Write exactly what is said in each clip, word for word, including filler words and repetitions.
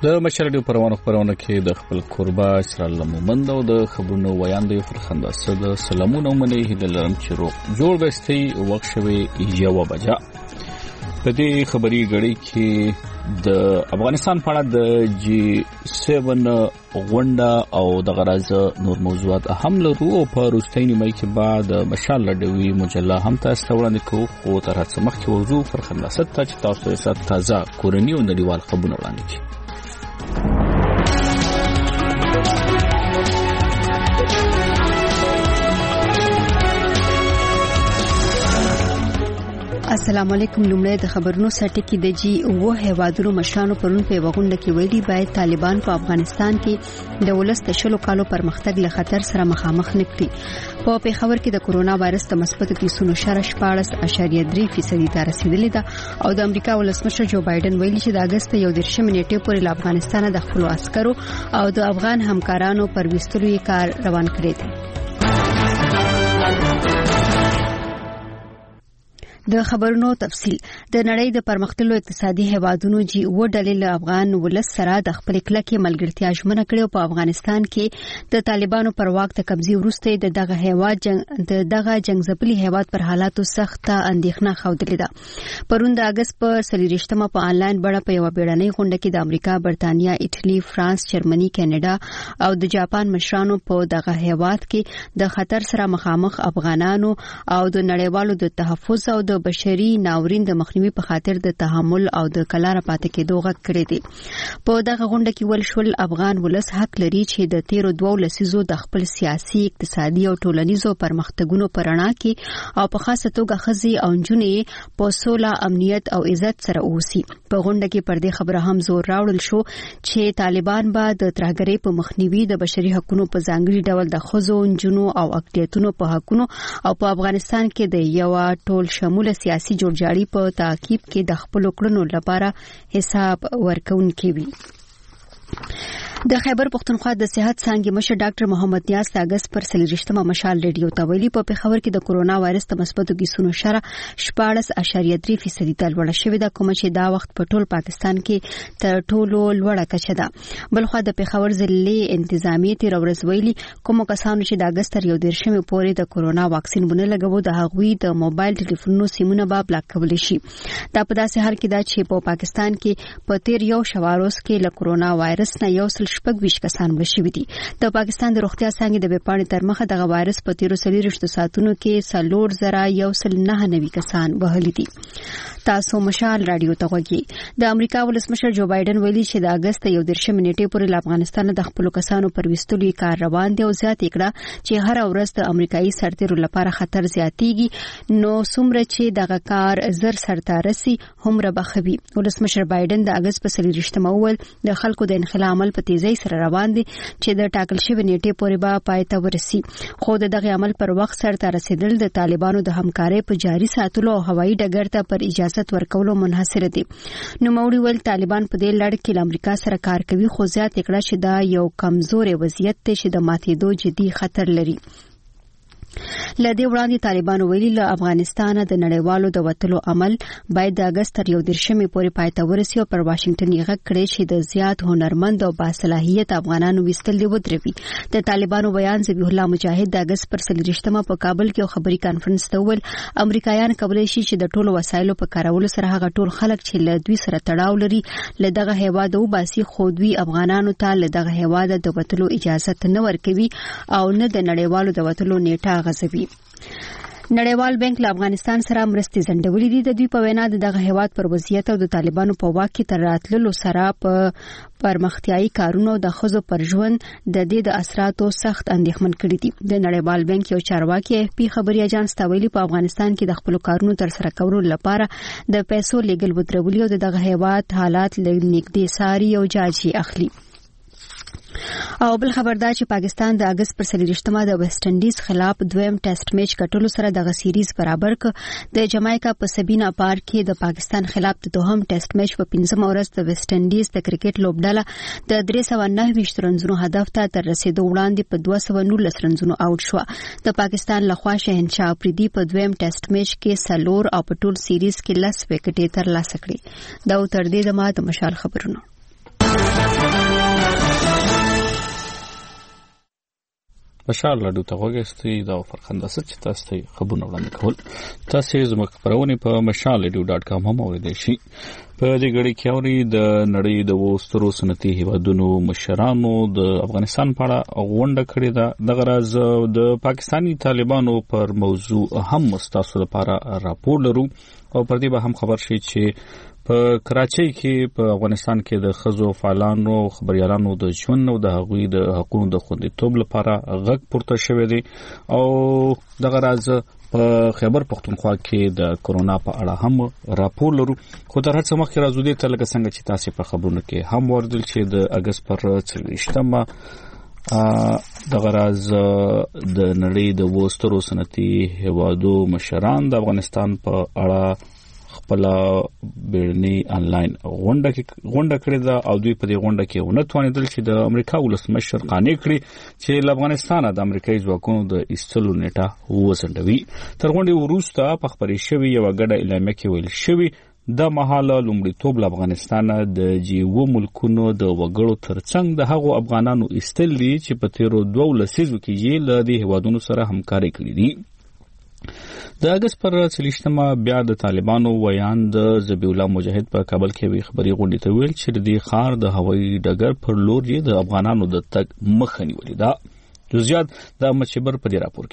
د مشرډیو پروانه خبرونه کې د خپل قربا اسرائیل مومند او د خبرونو ویاندې فرخنده صد سلامونه منې هدلرم چې رو جوړ بستي وخت شوي یو بجا په دې خبري غړي کې د افغانستان په اړه د جی سیون غونډه او د غراز نور موضوعات اهم لرو او په روستینی مې کې بعد مشال لډوي مجله هم تاسو وړاندې کوو خو تر هڅه مخکې ورزو فرخنده صد چې تاسو سره تازه کورنی او نړیوال خبرونه وړاندې کړئ. السلام علیکم. لومړی د خبرونو سرټکی د جی او هیوادونو مشرانو پرون په وغونډه کې ویلي باید طالبان په افغانستان کې د ولس د شلو کالو پرمختګ له خطر سره مخامخ نکړي. په پیښور کې د کورونا وایرس د مثبتو کیسونو شمېر شپاړس اشاریه درې فیصدي ته رسیدلی ده او د امریکا ولسمشر جو بایدن ویلي چې د اگست یو دېرشمې نیټې پورې له افغانستان د خپلو عسکرو او د افغان همکارانو پر وستلو یې کار روان کړی دی. د خبرونو تفصیل. د نړۍ د پرمختللو اقتصادي هیوادونو جی او ډلې له افغان ولس سره د خپل کلکې ملګرتیا ژمنه کړې او په افغانستان کې د طالبانو پر واک د قبضې وروسته د دغه هیواد جنگ د دغه جنگزپلي هیواد پر حالاتو سخت اندېښنه خوده ده. پرون د اگست په سلیریشتمه په انلاین بڼه په یو بیړنۍ غونډه کې د امریکا، برتانیا، ایټالي، فرانس، جرمني، کاناډا او د جاپان مشرانو په دغه هیواد کې د خطر سره مخامخ افغانانو او د نړیوالو د تحفظ او د بشري ناورین د مخنیوي په خاطر د تحمل او د کلاره پاتې کېدو غږ کړی دی. په دغه غونډه کې ول شول افغان ولس حق لري چې د تیرو دوو لسیزو د خپل سیاسي، اقتصادي او ټولنیزو پرمختګونو په رڼا کې او په خاصه توګه ښځې او نجونې په سوله، امنیت او عزت سره اوسي. په غونډه کې پر دې خبره هم زور راوړل شو چې طالبان به د ترهګرۍ په مخنیوي، د بشري حقوقو په ځانګړي ډول د ښځو، نجونو او اقلیتونو په حقوقو او په افغانستان کې د یو ټول شمول سیاسي جوړجاړي په تعقیب کې د خپل کړنو لپاره حساب ورکوونکي وي. د خیبر پختونخوا د صحت څانګې مشر ډاکټر محمد نیاز د اگست پر سلیریشتمه مشال ریډیو ته ویلي په پیښور کې د کورونا وایرس د مثبتو کیسونو شمېر شپاړس اشاریه درې فیصدي ته لوړه شوې ده، کوم چې دا وخت په ټول پاکستان کې تر ټولو لوړه کچه ده. بلخو د پیښور ضلعي انتظامیه تیر ورځ ویلي کوم کسانو چې د اگست تر یو دېرشمې پورې د کورونا واکسین ونه لګوي د هغوی د موبایل ټلیفونونو سیمونه به بلاک کول شي. دا په داسې حال کې ده چې په پاکستان کې په تیر یو شواروس کې له کورونا وایرس نه یو سل شپږ ویشت کسان مړه شوي دي. د پاکستان د روغتیا څانګې د ویبپاڼې تر مخه دغه وایرس په تیرو څلوېښتو ساعتونو کې څلور زره یو سل نهه نوي کسان وهلي دي. تاسو مشال رادیو ته غوږی. د امریکا ولسمشر جو بایدن ویلي چې د اگست یو دېرشمې نیټې پورې له افغانستان د خپلو کسانو پر وستلو کار روان دی او زیات کړه چې هر ورځ د امریکایي سرتیرو لپاره خطر زیاتېږي، نو څومره چې دغه کار زر سرته رسي هومره بخوي. ولسمشر بایدن د اگست په سلیریشتمه وویل د خلکو د انخلا عمل په تیزی سره روان دي چې د ټاکل شوی نیټې پورې به پای ته ورسي، خو د دغه عمل پر وخت سره رسیدل د طالبانو د همکارۍ په جاري ساتلو او هوایي ډګر ته پر اجازه ورکولو منحصر دي. نو موري ول طالبان په دې لړ کې له امریکا سره کار کوي، خو زیات کړه چې دا یو کمزوري وضعیت دی چې د ماتېدو جدي خطر لري. لدې وړاندې طالبانو ویلي له افغانستانه د نړیوالو د وتلو عمل باید د اگست تر یو دېرشمې پورې پای ته ورسي او پر واشنگټن یې غږ کړی چې د زیات هنرمند او باصلاحیت افغانانو وستل دی ودروي. د طالبانو بیان ذبیح الله مجاهد د اگست پر سلیریشتمه په کابل کې یو خبري کانفرنس ته وویل امریکایان کولی شي چې د ټولو وسایلو په کارولو سره هغه ټول خلک چې له دوی سره تړاو لري له دغه هیواد وباسي، خو دوی افغانانو ته له دغه هیواد د وتلو اجازه نه ورکوي او نه د نړیوالو د وتلو نیټه غځوي. نړیوال بانک له افغانستان سره مرستې ځنډولې دي. د دوی په وینا دغه هیواد پر وضعیت او د طالبانو په واک کې تر راتللو سره په پرمختیايي کارونو د ښځو پر ژوند د دې د اثراتو سخت اندېښمن کړي دي. د نړیوال بانک یو چارواکي اف پی خبري اجانس ته ویلي په افغانستان کې د خپل کارونو تر سره کولو لپاره د پیسو لیږل ودرولي او دغه هیواد حالات لږ نږدې ساري او جاجي اخلي. او بل خبردار چې پاکستان د اگست پر سلیریشتمه د ویسټ انډیز خلاف دویم ټیسټ میچ ګټلو سره د سیریز برابر ک. د جمایکا په سبینا پارک کې د پاکستان خلاف د دوهم ټیسټ میچ په پنځمه ورځ د ویسټ انډیز د کرکټ لوبډله د درې سوه نهه ویشت رنزونو هدف ته تر رسیدو وړاندې په دوه سوه نولس رنزونو آوټ شو. د پاکستان لخوا شهنشاه افریدي په دویم ټیسټ میچ کې سلور او په ټول سیریز کې لس وکټې ترلاسه کړې. دا تر دې دمه د مشال خبرونه. بشار لاډو ته وګورئ دا فرخنده ست چې تاسو ته خبرونه وړاندې کول تاسو زموږ خبرونه په مشال ریډیو ډاټ کام هم اوریدئ شئ. په دې غړي کې اوري د نړۍ د وسترو صنعتي هیوادونو مشرانو د افغانستان په اړه غونډه کړې ده. د غرض د پاکستاني طالبانو پر موضوع هم مستاسو لپاره راپور لرو او پر دې به هم خبر شي چې په کراچۍ کې په افغانستان کې د خزو فعالانو خبريالانو د ژوند او د هغوی د حقوقو د خوندیتوب لپاره غږ پورته شوی دی او د غرض په خیبر پختونخوا کې د کورونا په اړه هم راپور لرو. خو تر هڅه مخکې راځو دې ته لکه څنګه چې تاسو په خبرونو کې هم وردل چې د اگست پر څلوېښتمه د غرض د نړۍ د وسترو صنعتي هیوادو مشران د افغانستان په اړه خپل بیرنی انلاین غونډه کې غونډه کړې ده او دوی په دې غونډه کې ونه توانیدل چې د امریکا ولسمشر قانع کړي چې له افغانستانه د امریکایي ځواکونو د ایستلو نیټه وځنډوي. تر غونډې وروسته په خبرې شوې یو غډه اعلامیه کې ویل شوی د مهاله لومړیتوب له افغانستان د جی و ملکونو د وګړو ترڅنګ د هغو افغانانو ایستل دي چې په تیرو دوه لسیزو کې یې له دې هیوادونو سره همکاري کړې دي. د اگست پر څلوېښتمه بیا د طالبانو ویاند ذبیح الله مجاهد په کابل کې وی خبري غونډې ته ویل چې د خار د هوایي ډګر پر لور یې د افغانانو د تګ مخه نیولې ده. جزئیات د احمد شبر په دې راپور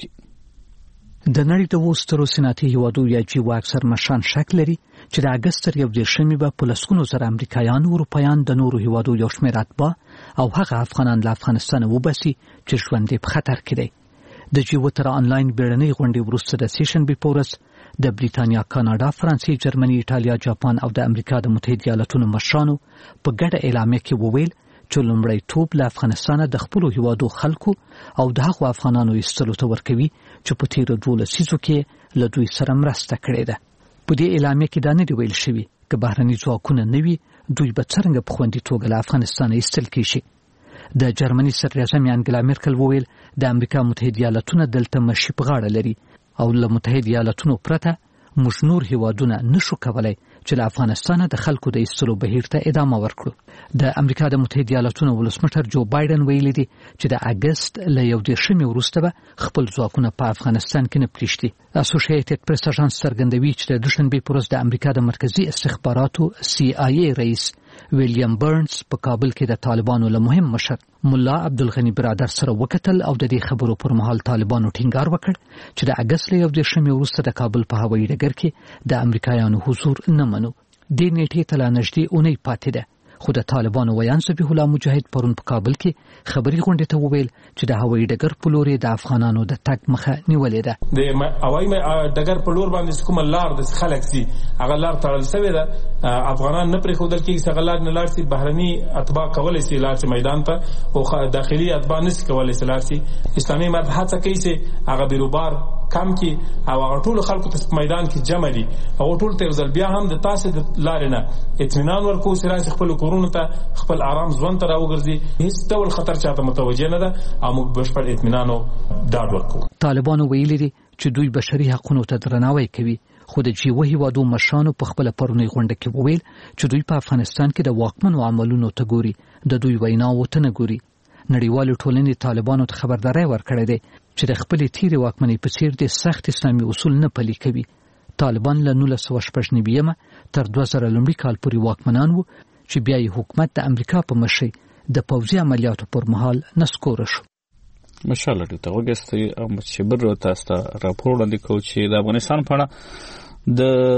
کې. د نړۍ د وسترو صنعتي هیوادو یا جی و اکثر مشران شک لري چې د اگست تر یو دېرشمې به په لسګونو زره امریکایان او اروپایان د نورو هیوادو یو شمېر اتباع او هغه افغانان له افغانستان وباسي چې ژوند یې په خطر کې دی. د جی و تر انلاین بیرنۍ غونډې وروسته د سیشن بي پورس د بریتانیا، کاناډا، فرانسې، جرمني، ایټالیا، جاپان او د امریکا د متحده ایالاتونو مشرانو په ګډه اعلامیه کې وویل چې لومړیتوب له افغانستان د خپلو هیوادو خلکو او د هغو افغانانو ایستلو ته ورکوي چې په تیرو دوه لسیزو کې له دوی سره مرسته کړې ده. په دې اعلامیه کې دا نه دی ویل شوي که بهرني ځواکونه نه وي دوی به څرنګه په خوندي توګه له افغانستانه ایستل کېږي. د جرمني صدراعظم انګلا میرکل وویل د امریکا متحده ایالاتونه دلته مشي په غاړه لري او له متحده ایالاتونو پرته موږ نور هیوادونه نشو کولای چې له افغانستانه د خلکو د ایستلو بهیر ته ادامه ورکړو. د امریکا د متحده ایالاتونو ولسمشر جو بایدن ویلي دی چې د اگست له یو دېرشمې وروسته به خپل ځواکونه په افغانستان کې نه پریږدي. اسوسییټډ پریس اژانس څرګندوي چې د دوشنبې په ورځ د امریکا د مرکزي استخباراتو سی آی ای رئیس ویلیام برنز په کابل کې د طالبانو له مهم مشر مولا عبدالغنی برادر سره وکتل او د دې خبرو پر مهال طالبانو ټینګار وکړ چې د اگست له یو دېرشمې وروسته د کابل په هوایي ډګر کې د امریکایانو حضور نه منو. دې نیټې ته لا نږدې اونۍ پاتې ده خو د طالبانو ویاند ذبیح الله مجاهد پرون په کابل کې خبري غونډې ته وویل چې د هوایي ډګر په لور د افغانانو د تګ مخه نیولې ده. د هوایي ډګر په لور باندې کوم لار د خلک سي هغه لار تړل شوی ده. افغانان نه پرې خودل کې څنګه لار نه لار سي بهرني اتباع کولای سي لار سي میدان ته او داخلي اتباع نس کولای سي لار سي. اسلامي مذهب هڅه کوي چې هغه بیروبار کم کی او هغه ټول خلکو ته میدان کې جمع دي او ټول تر ځل بیا هم د تاسو د لارې نه اطمینان ورکو سره خپل کورونو ته خپل آرام ژوند ته راوګرځي. هیڅ ډول خطر چاته متوجه نه ده او موږ بشپړ اطمینان او ډاډ ورکو. طالبانو ویلي دي چې دوی بشري حقوقو ته درناوی کوي خو د جی و هیوادو مشرانو په خپل پرونی غونډه کې وویل چې دوی په افغانستان کې د واکمنو عملونو ته ګوري د دوی ویناو ته نه ګوري. نړیوال ټولنې طالبانو ته خبرداري ورکړې ده چې د خپل تیری واکمنۍ په څیر د سخت اسلامي اصول نه پلي کوي. طالبان له نولس سوه شپږ نوي تر دوه زره لومړي کال پورې واکمنان وو چې بیا یې حکومت د امریکا په مشرۍ د پوځي عملیاتو پر مهال نسکور شو. ماشاءالله ته وګورئ او مشبر تاسو ته راپور وړاندې کوي چې د افغانستان په اړه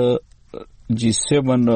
د جی سیون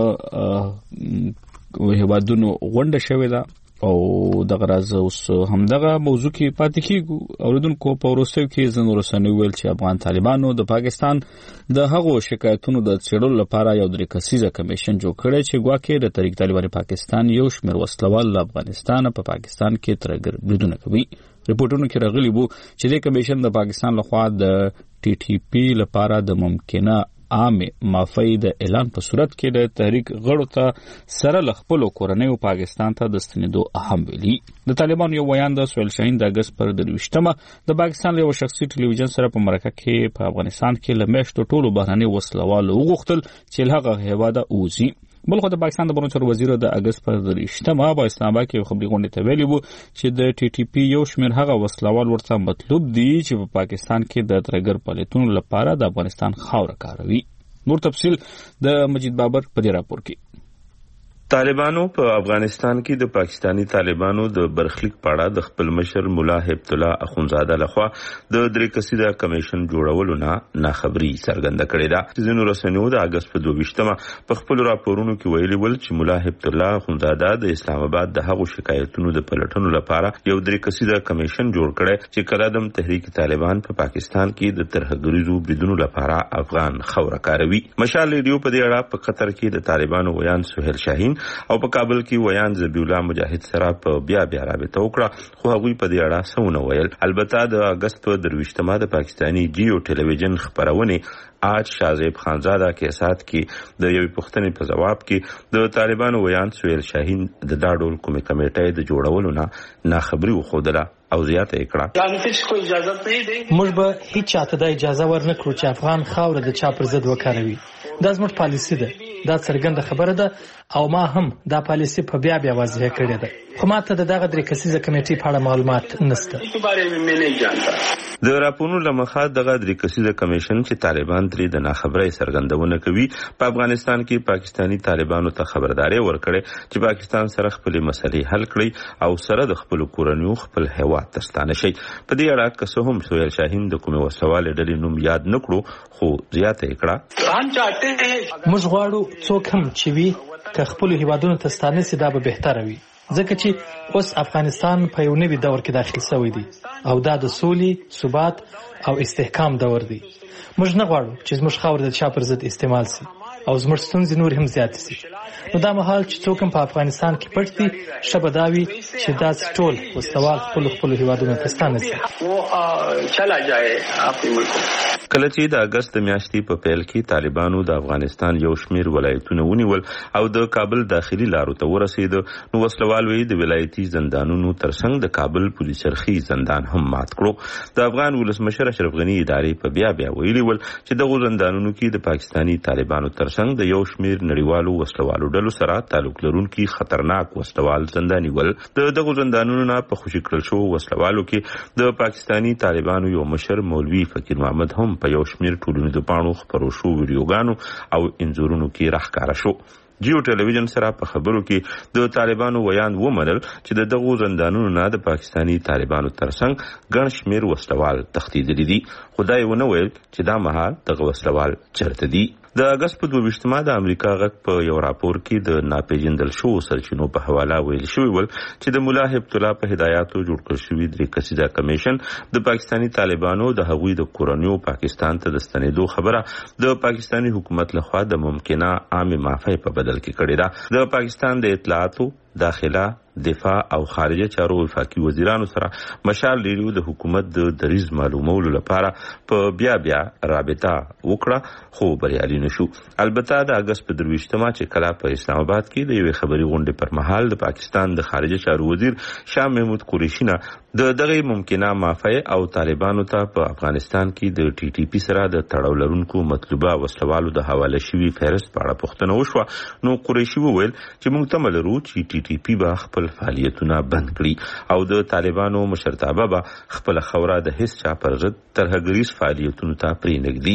هیوادونو غونډه شوې ده او دغه راز اوس همدغه موضوع کې پاتې کیږو. اوریدونکو په وروستیو کې ځینو رسنیو ویل چې افغان طالبانو د پاکستان د هغو شکایتونو د څېړلو لپاره یو درې کسیزه کمیشن جوړ کړی چې ګواکې د تحریک طالبان پاکستان یو شمېر وسلوال له افغانستان په پاکستان کې ترګر بریدونه کوي. ریپورتونو کې راغلي وو چې د کمیشن د پاکستان لخوا د ټي ټي پی لپاره د ممکنه عامه معافی د اعلان په صورت کې د تحریک غړو ته سره لخپل کورنۍ پاکستان ته د ستنېدو اهم ویلي. د طالبان یو ویاند سویل شاهین د اگست پر درویشتمه د پاکستان یو شخصي ټلویزیون سره په مرکه کې په افغانستان کې لمشتو ټولو بهرني وسلوال وغوښتل چې هغه هیواده اوزي. بل خو د پاکستان د بهرنیو چارو وزیر د اگست پر درېشتمه په اسلام آباد کې خبري غونډه ته ویلي وو چې د ټي ټي پی یو شمېر هغه وسلوال ورته مطلوب دي چې په پاکستان کې د ترګر فعالیتونو لپاره د افغانستان خاوره کاروي. نور تفصیل د مجید بابر په دې راپور کې. طالبانو په افغانستان کې د پاکستانی طالبانو د برخلیک پاړه د خپل مشر مولا هبت الله اخونزاده لخوا د درې کسیزه کمیشن جوړولو نه ناخبري څرګنده کړې ده. ځینو رسنیو د اگست په دوه په خپل راپورونو کې ویلي ول چې مولا هبت الله اخونزاده د اسلام آباد د هغو شکایتونو د پلټنو لپاره یو درې کسیزه کمیشن جوړ کړي چې کله د تحریک طالبان په پاکستان کې د ترهګریزو بریدونو لپاره افغان خوره کاروي. مشال ریډیو په دې اړه په قطر کې د طالبانو ویان سهیل شاهین او په کابل کې ویان ذبیح الله مجاهد سره په بیا بیا رابطه وکړه، خو هغوی په دې اړه څه ویل. البته د اگست په درویشتمه د پاکستانی جیو ټلویزیون خبرونه آج شازیب خانزاده کې سات کې د یوې پوښتنې په جواب کې د طالبانو ویان سهیل شاهین د داډول کومې کمیټې د جوړولو نه ناخبري وښودله او زیاته کړه. موږ به هیڅ چاته د اجازه ورنکړو چې افغان خاوره د چا پر ضد وکاروي. دا زموږ پالیسي ده، دا څرګنده خبره ده او ما هم دا پالیسي په بیا بیا واضح کړې ده. خو ماته د دغه درې کسیزه کمیټې په اړه معلومات نشته. د راپورونو لمخه دغه درې کسیزه کمیشن چې طالبان ترې د ناخبرۍ څرګندونه کوي په افغانستان کې پاکستانی طالبانو ته خبرداري ورکړي چې پاکستان سره خپل مسلې حل کړي او سره د خپل کورنیو خپل هیواد ته ستانه شي. په دې اړه که څه هم سهیل شاهین د کومې وسوالې ډلې نوم یاد نکړو، خو زیاته کړه موږ غواړو څوک هم چې وي که خپل هیوادونو ته ستانه سي دا به بهتره وي، ځکه چې اوس افغانستان په یو نوي دور کې داخل شوی دی او دا د سولې، ثبات او استحکام دور دی. موږ نه غواړو چې زموږ خاوره د چا پر ضد استعمال سي او زموږ ستونزې نور هم زیات سي. نو دا مهال چې څوک هم په افغانستان کې پټ دي، ښه به دا وي چې داسې ټول وسلوال خپلو خپلو هیوادونو ته ستانه سي. کله چې د اگست میاشتې په پیل کې طالبانو د افغانستان یو شمېر ولایتونه ونیول او د کابل داخلي لارو ته ورسېد، نو وسلوال وی د ولایتي زندانونو ترڅنګ د کابل پولیس چرخي زندان هم مات کړو. د افغان ولسمشر اشرف غني ادارې په بیا بیا ویلي ول چې دغه زندانونو کې د پاکستانی طالبانو ترڅنګ د یو شمېر نړیوالو وسلوالو ډلو سره تعلق لرونکي خطرناک وسلوال زنداني ول. د دغه زندانونو نه په خوشي کړل شو وسلوالو کې د پاکستانی طالبانو یو مشر مولوي فقیر محمد هم په یو شمېر ټولنیزو پاڼو خپرو شو ویډیوګانو او انځورونو کې راښکاره شو. جیو ټلویزیون سره په خبرو کې د طالبانو ویان ومنل چې د دغو زندانونو نه د پاکستانی طالبانو ترڅنګ ګڼ شمېر وسلوال تښتېدلي دي، خو دا یې ونه ویل چې دا مهال دغه وسلوال چېرته دي. د اگست په دوه د امریکا غږ په یو راپور کې د ناپېژندل شوو سرچینو په حواله ویل شوی ول چې د مولا هبت الله په هدایاتو جوړ کړل شوی درې کسیزه کمیشن د پاکستانی طالبانو د هغوی د کورنیو پاکستان ته د ستنېدو خبره د پاکستانی حکومت لخوا د ممکنه عامه معافۍ په بدل کې کړې ده. د پاکستان د اطلاعاتو، داخله، دفاع او خارجه چارو وفاقي وزیرانو سره مشال ریډیو د حکومت د دریز معلومولو لپاره په بیا بیا رابطه وکړه، خو بریالي نشو. البته د اگست په درویشتمه چې کله په اسلام آباد کې د یوې خبري غونډې پر مهال د پاکستان د خارجه چارو وزیر شاه محمود قریشي نه د دغه ممکنه معافی او طالبانو ته په افغانستان کې د ټي ټي پی سره د تړاو لرونکو مطلوبه وسلوالو د حواله شوی فهرست په اړه پوښتنه وشوه، نو قریشي وویل چې موږ تمه لرو چې ټي ټي پی به خپل فعالیتونه بند کړي او د طالبانو مشرتابه به خپل خوره د هیڅ چا پر ضد ترهګریز فعالیتونو ته پرېنږدي.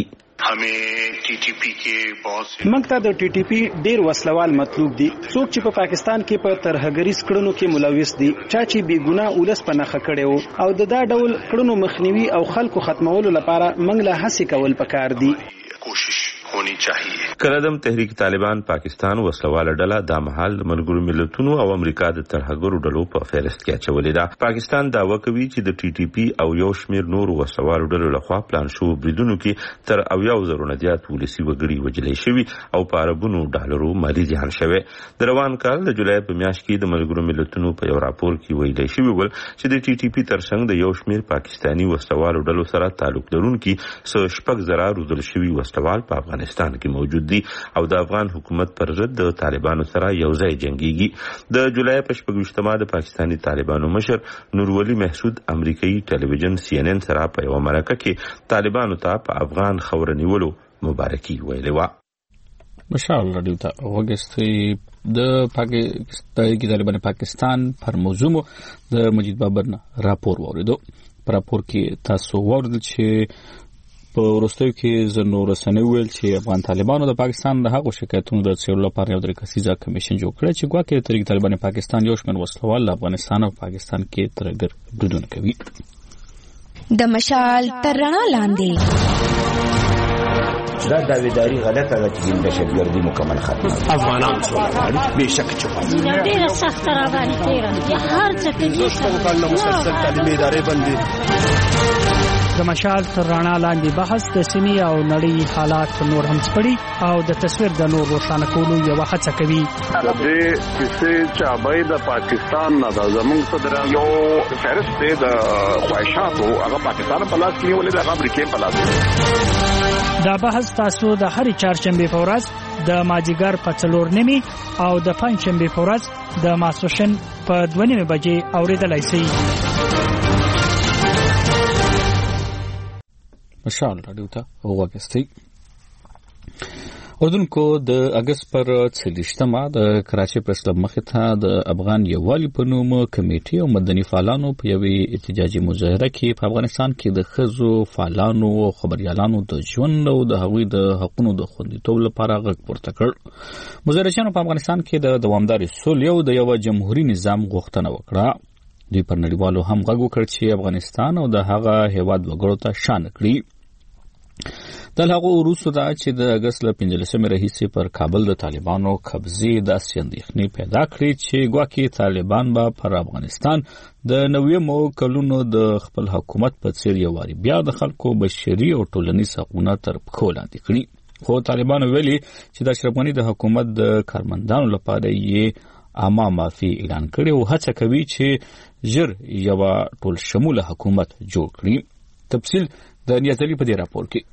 موږ ته د ټي ټي پی ډیر وسلوال مطلوب دي، څوک چې په پاکستان کې په ترهګریز کړنو کې ملوث دي، چا چې بې ګناه ولس په نخښه کړي وو او د دا ډول کړنو مخنیوي او خلکو ختمولو لپاره موږ له هڅې کول پکار دي. کله تحریک طالبان پاکستان وسلواله ډله د مهال ملګرو ملتونو او امریکا د ترهګرو ډلو په فهرست کې اچولې ده. پاکستان دعوا کوي چې د ټي ټي پی او یو شمېر نور وسلوالو ډلو لخوا پلان شو بریدونو کې تر اویا زره نه زیات ولسي وګړي وژل شوي او په اربونو ډالرو مالي زیان شوی. د روان کال د جولای په میاشت کې د ملګرو ملتونو په یو راپور کې ویل شوی ول چې د ټي ټي پی ترڅنګ د یو شمېر پاکستانی وسلوالو ډلو سره تعلق لرونکي څو شپږ زره روزل شوي وسلوال په افغانستان کې موجود دي او د افغان حکومت پر ضد د طالبانو سره یو ځای جنگيږي. د جولای په شپږویشتمه د پاکستانی طالبانو مشر نورولي محسود امریکایي ټلویزیون سی ان ان سره په یو مرکه کې طالبانو ته په افغان خاوره نیولو مبارکي ویلې و. مشال رادیو ته وګستې د پاکستان کې طالبان پاکستان پر موضوع د مجید بابر نه راپور وریدو. په راپور کې تاسو وردل چې په ورستیو کې زنو رسنۍ ویل چې افغان طالبانو د پاکستان د هغو شکایتونو د څېړلو لپاره یو درې کسیزه کمیشن جوړ کړی چې ګواکې د تحریک طالبان پاکستان یو شمېر وسلوال افغانستان او پاکستان کې ترګر بریدونه کوي. د مشال تر رڼا لاندې دا داویداری غلطه ده چې د شګردي مکمل ختمه افغانان څو به شک چوي ډیره سخت را باندې تیرا هر څه کې دوستو کله مسلسل تعلیمي ادارې باندې د مشال تر رڼا لاندې بحث د سیمې او نړۍ حالات نور هم سپړي او د تصویر د نور روښانه کولو یو هڅه کوي. د دې کیسې چې ابای د پاکستان نه د زموږ صدر یو فهرست دی د خواهشاتو هغه پاکستان په لاس کې ولې د امریکا په لاس کې. دا بحث تاسو د هرې چهارشنبه په ورځ د ماجیګر په څلور نیمه او د پنځشنبه په ورځ د ماسوشن په دوه نیمه بجې اوریدلای شئ. مشال رادیو ته وګورئ. اردن کو د اگست پر څلوېښتمه د کراچۍ پریس کلب مخې ته د افغان یووالي په نوم کمیټې او مدني فعالانو په یوې احتجاجي مظاهره کې په افغانستان کې د ښځو فعالانو او خبريالانو د ژوند او د هغوی د حقوقو د خوندیتوب لپاره غږ پورته کړ. مظاهرچیانو په افغانستان کې د دوامدار سولې او د یو جمهوریت نظام غوښتنه وکړه. دوی پر نړیوالو هم غږ وکړ چې افغانستان او د هغه هیواد وګړو ته شان کړي. د هغه وروسته دا چې د اگست له پنځلسمې راهیسې پر کابل د طالبانو قبضې داسې اندېښنې پیدا کړې چې ګواکې طالبان به پر افغانستان د نویمو کلونو د خپل حکومت په څېر یو واري بیا د خلکو بشري او ټولنیز حقوقونه تر پښو لاندې کړي. خو طالبانو ویلي چې د اشرف غني د حکومت د کارمندانو لپاره یې عامه معافي اعلان کړي او هڅه کوي چې ژر یو ټول شموله حکومت جوړ کړي. تفصیل د نیازلي په دې راپور کې.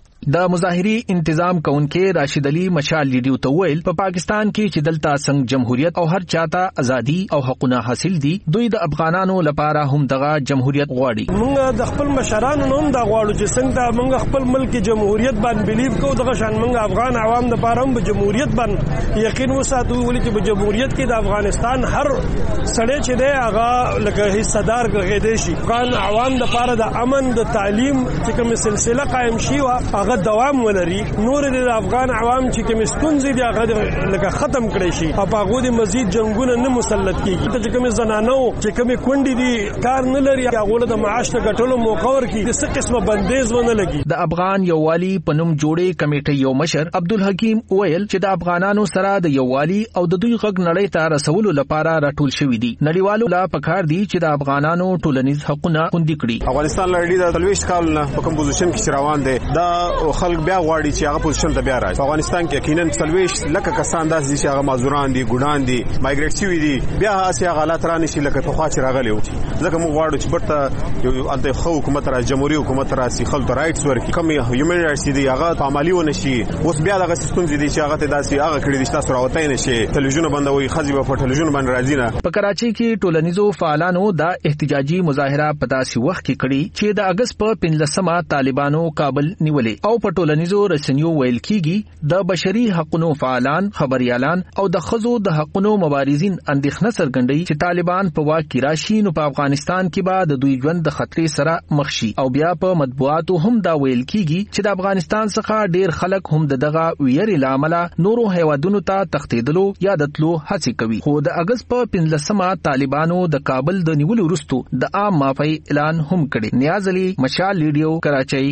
د مظاهري انتظام کونکي راشد علي مشال لیډیو ته ویل په پاکستان کې چې دلته څنګه جمهوریت او هر چاته ازادي او حقوقونه حاصل دي دوی د افغانانو لپاره هم دغه جمهوریت غواړي. موږ د خپل مشرانو هم دا غواړو چې څنګه موږ خپل ملک جمهوریت باندې بلیف کوو دغه شان موږ افغان عوام لپاره هم جمهوریت باندې یقین وساتو ولې چې په جمهوریت کې د افغانستان هر سړی چې دی هغه لکه حصدار کېدای شي. افغان عوام لپاره د امن د تعلیم چې کوم سلسله قائم شي هغه دوام ولري. نور د افغان عوام چې کوم ستونزې دي هغه لکه ختم کړي شي او هغه د مزید جنگونه نه مسلط کیږي. چې کوم زنانو چې کوم کونډې دي کار نه لري هغه د معاش ته ګټلو موقع ورکړي د څه قسمه بندیز ونه لګي. د افغان یووالي په نوم جوړې کمیټې یو مشر عبدالحکیم ویل چې د افغانانو سره د یووالي او د دوی غږ نړۍ ته رسولو لپاره راټول شوی دي. نړیوالو لا پکار دي چې د افغانانو ټولنیز حقوقونه خوندي کړي. افغانستان لړۍ د تلويش کال نه په کوم پوزیشن کې روان دي دا خلک بیا غواړي چې هغه پوزیشن ته بیا راځي. په افغانستان کې یقینا تلويش لکه کسان داسې چې هغه مازوران دي ګډان دي مایګریټ شوی دي بیا هغه حالات را نشي لکه په خاطر راغلی و. ځکه موږ غواړو چې برته یو انت خو حکومت را جمهوریت حکومت را سي خلک رائټس ورکړي کوم هیومن رائټس دي هغه عملی ونه شي. اوس بیا دغه ستونزې دي چې هغه ته داسې هغه کړی دي تاسو راوتای نه شي تلویزیون بندوي خزي په تلویزیون باندې راځي نه. په کراچۍ کې ټولنیزو فعالانو د احتجاجي مظاهره په داسې وخت کې کړي چې د اگست په پنځلسمه طالبانو کابل نیولې او په ټولنیزو رسنیو ویل کیږي د بشري حقوقو فعالان خبريالان او د خزو د حقوقو مبارزین اندېښنه څرګندوي چې طالبان په واک کې راشي نو په افغانستان کې به د دوی ژوند د خطرې سره مخ شي. او بیا په مطبوعاتو هم دا ویل کیږي چې د افغانستان څخه ډیر خلک هم دغه ویری لامل نورو هیوادونو ته تښتیدلو یا دتلو هڅه کوي. خو د اگست په پنځلسمه طالبانو د کابل د نیولو وروسته د عام معافي اعلان هم کړی. نیاز علي مشال لیډیو کراچۍ.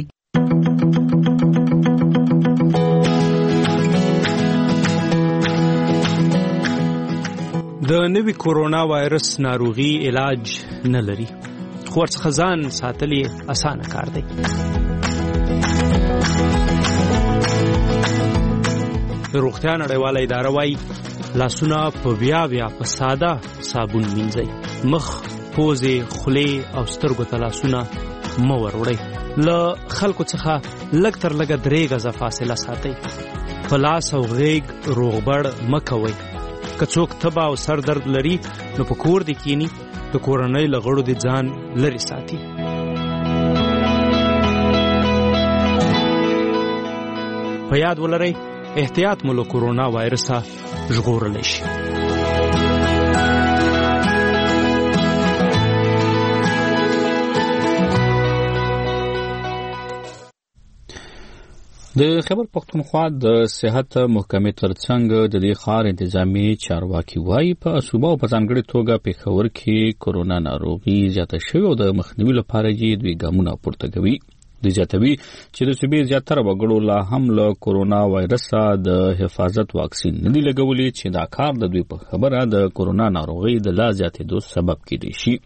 د نوي کورونا وایرس ناروغي علاج نه لري خو ورڅخه ځان ساتل اسانه کار دی. د روغتیا نړیواله اداره وايي لاسونه په بیا بیا په ساده صابون مینځئ. مخ پوزې خولې او سترګو ته لاسونه مه وروړئ. له خلکو څخه لږ تر لږه درې غزه فاصله ساتئ. په لاس او غېږ روغبړ مه کوئ. که څوک تبه او سر درد لري نو په کور دې کینی د کورنۍ له غړو دې ځان لرې ساتي. په یاد ولرئ احتیاط مو له کورونا وایرسه ژغورلی شي. د خیبر پختونخوا د صحت محکمې ترڅنګ د دې ښار انتظامی چارواکي وایي په صوبه او په ځانګړې توګه پېښور کې کورونا ناروغي زیاته شوې او د مخنیوي لپاره یې دوی ګامونه پورته کوي. د زیاتوي چې د صوبې زیاتره وګړو لا هم له کورونا وایرسه د حفاظت واکسین نه دی لګولي چې دا کار د دوی په خبره د کورونا ناروغي د لا زیاتېدو سبب کېدی شي.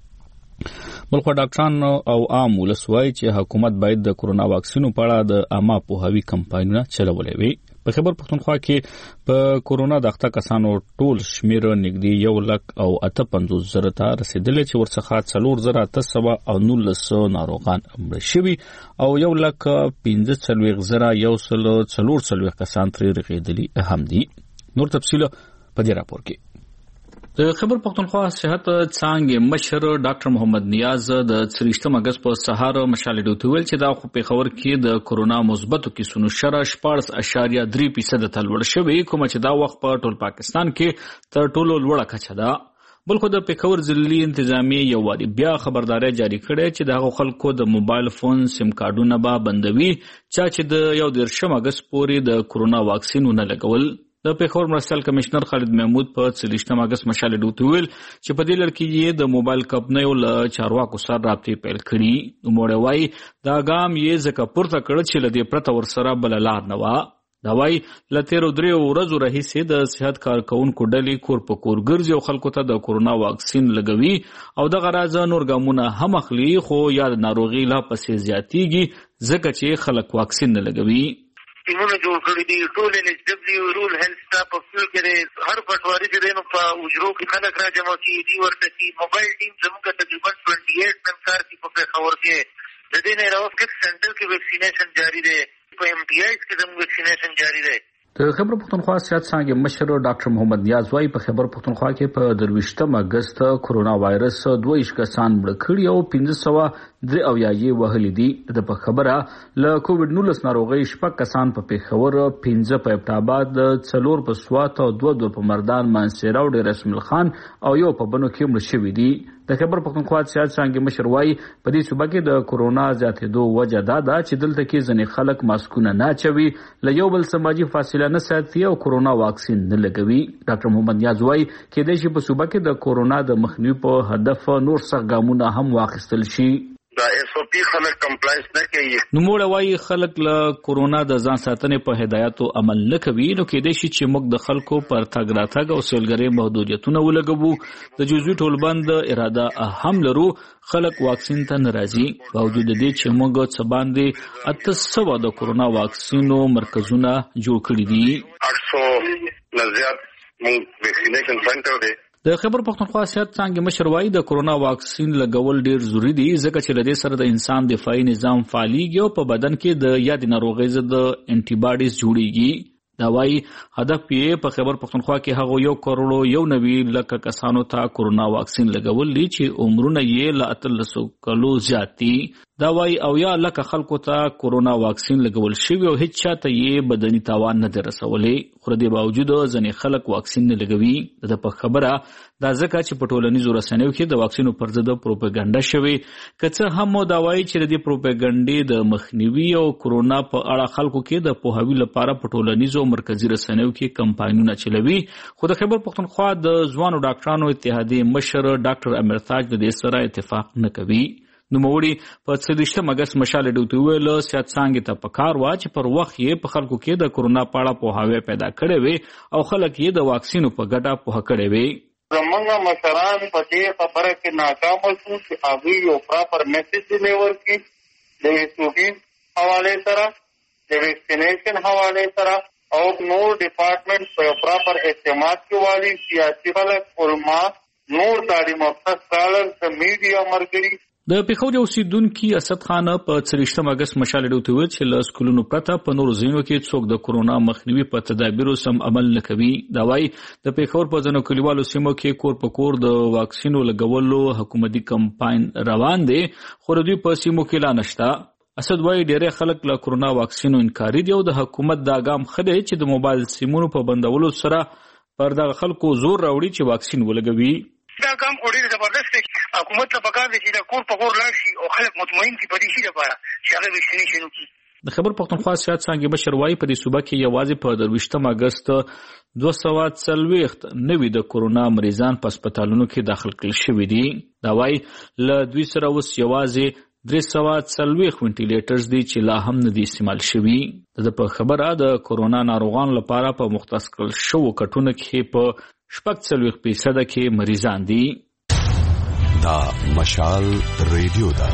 بلخو ډاکټران او عام ولس وایي چې حکومت باید د کورونا واکسینو په اړه د عامه پوهاوي کمپاینونه چلولي وي. په خیبر پختونخوا کې په کورونا د اخته کسانو ټول شمیر نږدې یو لک او اته پنځوس زره ته رسیدلی چې ورڅخه څلور زره اته سوه او نولس ناروغان مړه شوي او یو لک پنځه څلوېښت زره یو سل څلور څلوېښت کسان ترې رغېدلي هم دي. نور تفصیل په دې راپور کې. د خیبر پختونخوا صحت څانګې مشر ډاکټر محمد نیاز د څلوېښتم اګست په سهار مشالې ډوته ویل چې دا خو پېښور کې د کورونا مثبتو کیسونو شره شپاړس اعشاریه درې فیصده ته لوړ شوی، کومه چې دا وخت په ټول پاکستان کې تر ټولو لوړه کچه ده. بلخو د پېښور ضلعي انتظامی یو واري بیا خبرداري جاری کړې چې د هغو خلکو د موبایل فون سیم کارډونه به بندوي چا چې د یو دېرشم اګست پورې د کورونا واکسین ونه لګول. د پېښور مرستیال کمشنر خالد محمود په څلوېښتم اګست مشالې ډوته ویل چې په دې لړ کې یې د موبایل کمپنیو له چارواکو سره رابطې پیل کړي. نوموړی وایي دا ګام یې ځکه پورته کړ چې له دې پرته ورسره بله لار نه وه. دا وایي له تېرو دریو ورځو راهیسې د صحت کارکوونکو ډلې کور په کور ګرځي او خلکو ته د کورونا واکسین لګوي او دغه راز نور ګامونه هم اخلي، خو یا د ناروغي لا پسې زیاتېږي ځکه چې خلک واکسین نه لګوي. ټیمونه جوړ کړي دي، ټول ان ایچ ډبلیو رول هیلث سټاف په فیلډ کې هر پټواري چې دی نو په اجرو کې خلک را جمع کېږي ورته چې موبایل ټیم زموږ تقریبا ټوینټي ایټ نن کار کوي په پېښور کې. د دې نه علاوه فکس سنټر کې ویکسینیشن جاری دی، په ایم ټي آیز کې زموږ ویکسینیشن جاری دی. د خیبر پختونخوا صحت څانګې مشر ډاکټر محمد نیاز وایي په خیبر پختونخوا کې په درویشتم اګست کورونا وایرس دوه ویشت کسان مړه کړي او پنځه سوه درې اویا یې وهلي دي. د په خبره له کووډ نولس ناروغۍ شپږ کسان په پېښور، پنځه په ابټاباد، څلور په سوات او دوه دوه په مردان، مانسهره او ډېر اسماعیل خان او یو په بنو کې مړه شوي دي. د خیبر پختونخوا صحت څانګې مشر وایي په دې صوبه کې د کورونا زیاتېدو وجه دا ده چې دلته کې ځینې خلک ماسکونه نه اچوي، له یو بل سماجي فاصله نه ساتي او کورونا واکسین نه لګوي. ډاکټر محمد نیاز وایي کېدای شي په صوبه کې د کورونا د مخنیوي په هدف نور سخت ګامونه هم واخیستل شي. دا ایس او پی خلک کمپلاینس نه کوي. نوموړی وایي خلک له کورونا د ځان ساتنې په هدایاتو عمل نه کوي، نو کېدای شي چې موږ د خلکو پر تګ راتګ او سیلګرۍ محدودیتونه ولګوو. د جزوي ټولبند اراده هم لرو، خلک واکسین ته نه راځي. باوجود دې چې موږ څه باندې اته سوه د کورونا واکسینو مرکزونه جوړ کړي دي. اټ سوه نه زیات موږ ویکسینیشن سنټر دی. د خیبر پختونخوا صحت څانګې مشر وایي د کورونا واکسین لګول ډیر ضروری دي ځکه چې له دې سره د انسان دفاعي نظام فعالېږي او په بدن کې د یادې ناروغۍ ضد انټي باډیز جوړېږي. دا وایي هدف یې په خیبر پختونخوا کې هغو یو کروڑو یو نوي لکه کسانو ته کورونا واکسین لګول دي چې عمرونه یې له اتلسو کلو زیات دي. دا وایي او یا لکه خلکو ته کورونا واکسین لګول شوی او هیڅ چاته یې بدني تاوان نه دی رسولی، خو د دې باوجود ځینې خلک واکسین نه لګوي. د په خبره دا ځکه چې په ټولنیزو رسنیو کې د واکسینو پر ضد پروپاګاندا شوی. که څه هم دا وایي چې د دې پروپاګانډې د مخنیوي او کورونا په اړه خلکو کې د پوهاوي لپاره په ټولنیزو مرکزي رسنیو کې کمپاینونه چلوي، خو د خیبر پختونخوا د ځوانو ډاکټرانو اتحادیې مشر ډاکټر امرتاج د دې سره اتفاق نه کوي. نوموړي په څلوېښتم اګست مشالې ډوته ویل صحت څانګې ته پکار وه چې پر وخت یې په خلکو کې د کورونا په اړه پوهاوی پیدا کړی وي او خلک یې د واکسینو په ګټه پوهه کړی وي. زمونږ مشران په دې خبره کې ناکامه شو چې هغوی یو پراپر میسج نه ورکړي د ایسوبین حوالې سره، د ویکسینیشن حوالې سره او نور ډپارټمنټ په پراپر اعتماد کې والي سیاسي خلک علما نور تعلیم یافته سکالرز د میډیا مرګري. د پېښور اوسیدونکي اسد خان په څلوېښتم اګست مشالې ډوته ویل چې له سکولونو پرته په نورو ځایونو کې څوک د کورونا مخنیوي په تدابیرو سم عمل نه کوي. دا وایي د پېښور په ځینو کلیوالو سیمو کې کور په کور د واکسینو لګولو حکومتي کمپاین روان دی، خو د دوی په سیمو کې لا نشته. اسد وای ډېر خلک له کورونا واکسینو انکاري دي او د حکومت دا ګام خدای چې د موبایل سیمونو په بندولو سره پر دغه خلکو زور راوړي چې واکسین ولګوي. دا ګام خو ډېر زبردست دی. حکومت ته پکار دی چې د کور په کور لاړ شي او خلک مطمئن شي په دې شي لپاره چې هغه ویکسینیشن وکړي. د خیبر پښتونخوا سیاست څانګې مشر وایي په دې صوبه کې یوازې په درویشتم اګست دوه سوه څلوېښت نوي د کورونا مریضان په هسپتالونو کې داخل کړل شوي دي. دا وایي له دوی سره اوس یوازې درې سوه څلوېښت وینټیلیټرز دي چې لا هم نه دي استعمال شوي. د په خبره د کورونا ناروغانو لپاره په مختص کړل شوو کټونو کې په شپږ څلوېښت فیصده کې مریضان دي. دا مشال ریډیو ده.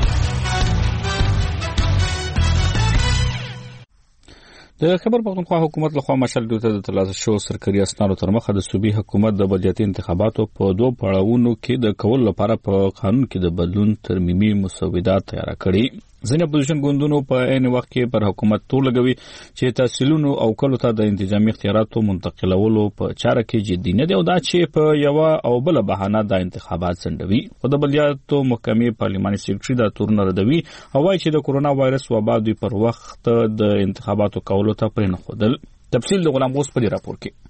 د خیبر پښتونخوا حکومت لخوا مشال ډیوټ د ترلاسه شوو سرکاري اسنادو تر مخه د صوبې حکومت د بلدیاتي انتخاباتو په دوه پړاوونو کې د کول لپاره په قانون کې د بدلون ترمیمي مسودات تیار کړي. ځینې اپوزیشن ګوندونو په عین وخت کې پر حکومت تور لګوي چې تحصیلونو او کلو ته د انتظامی اختیاراتو منتقلولو په چاره کې جدي نه دی او دا چې په یو او بل بهانه د انتخابات ځنډوي. خو د بلدیاتو محکمې پارلماني سیکرټري دا تورونه ردوي او وایي چې د کورونا وایرس وبا دوی پر وخت د انتخاباتو کولو ته پرې نه ښودل. تفصیل د غلام غوث په دې راپور کې.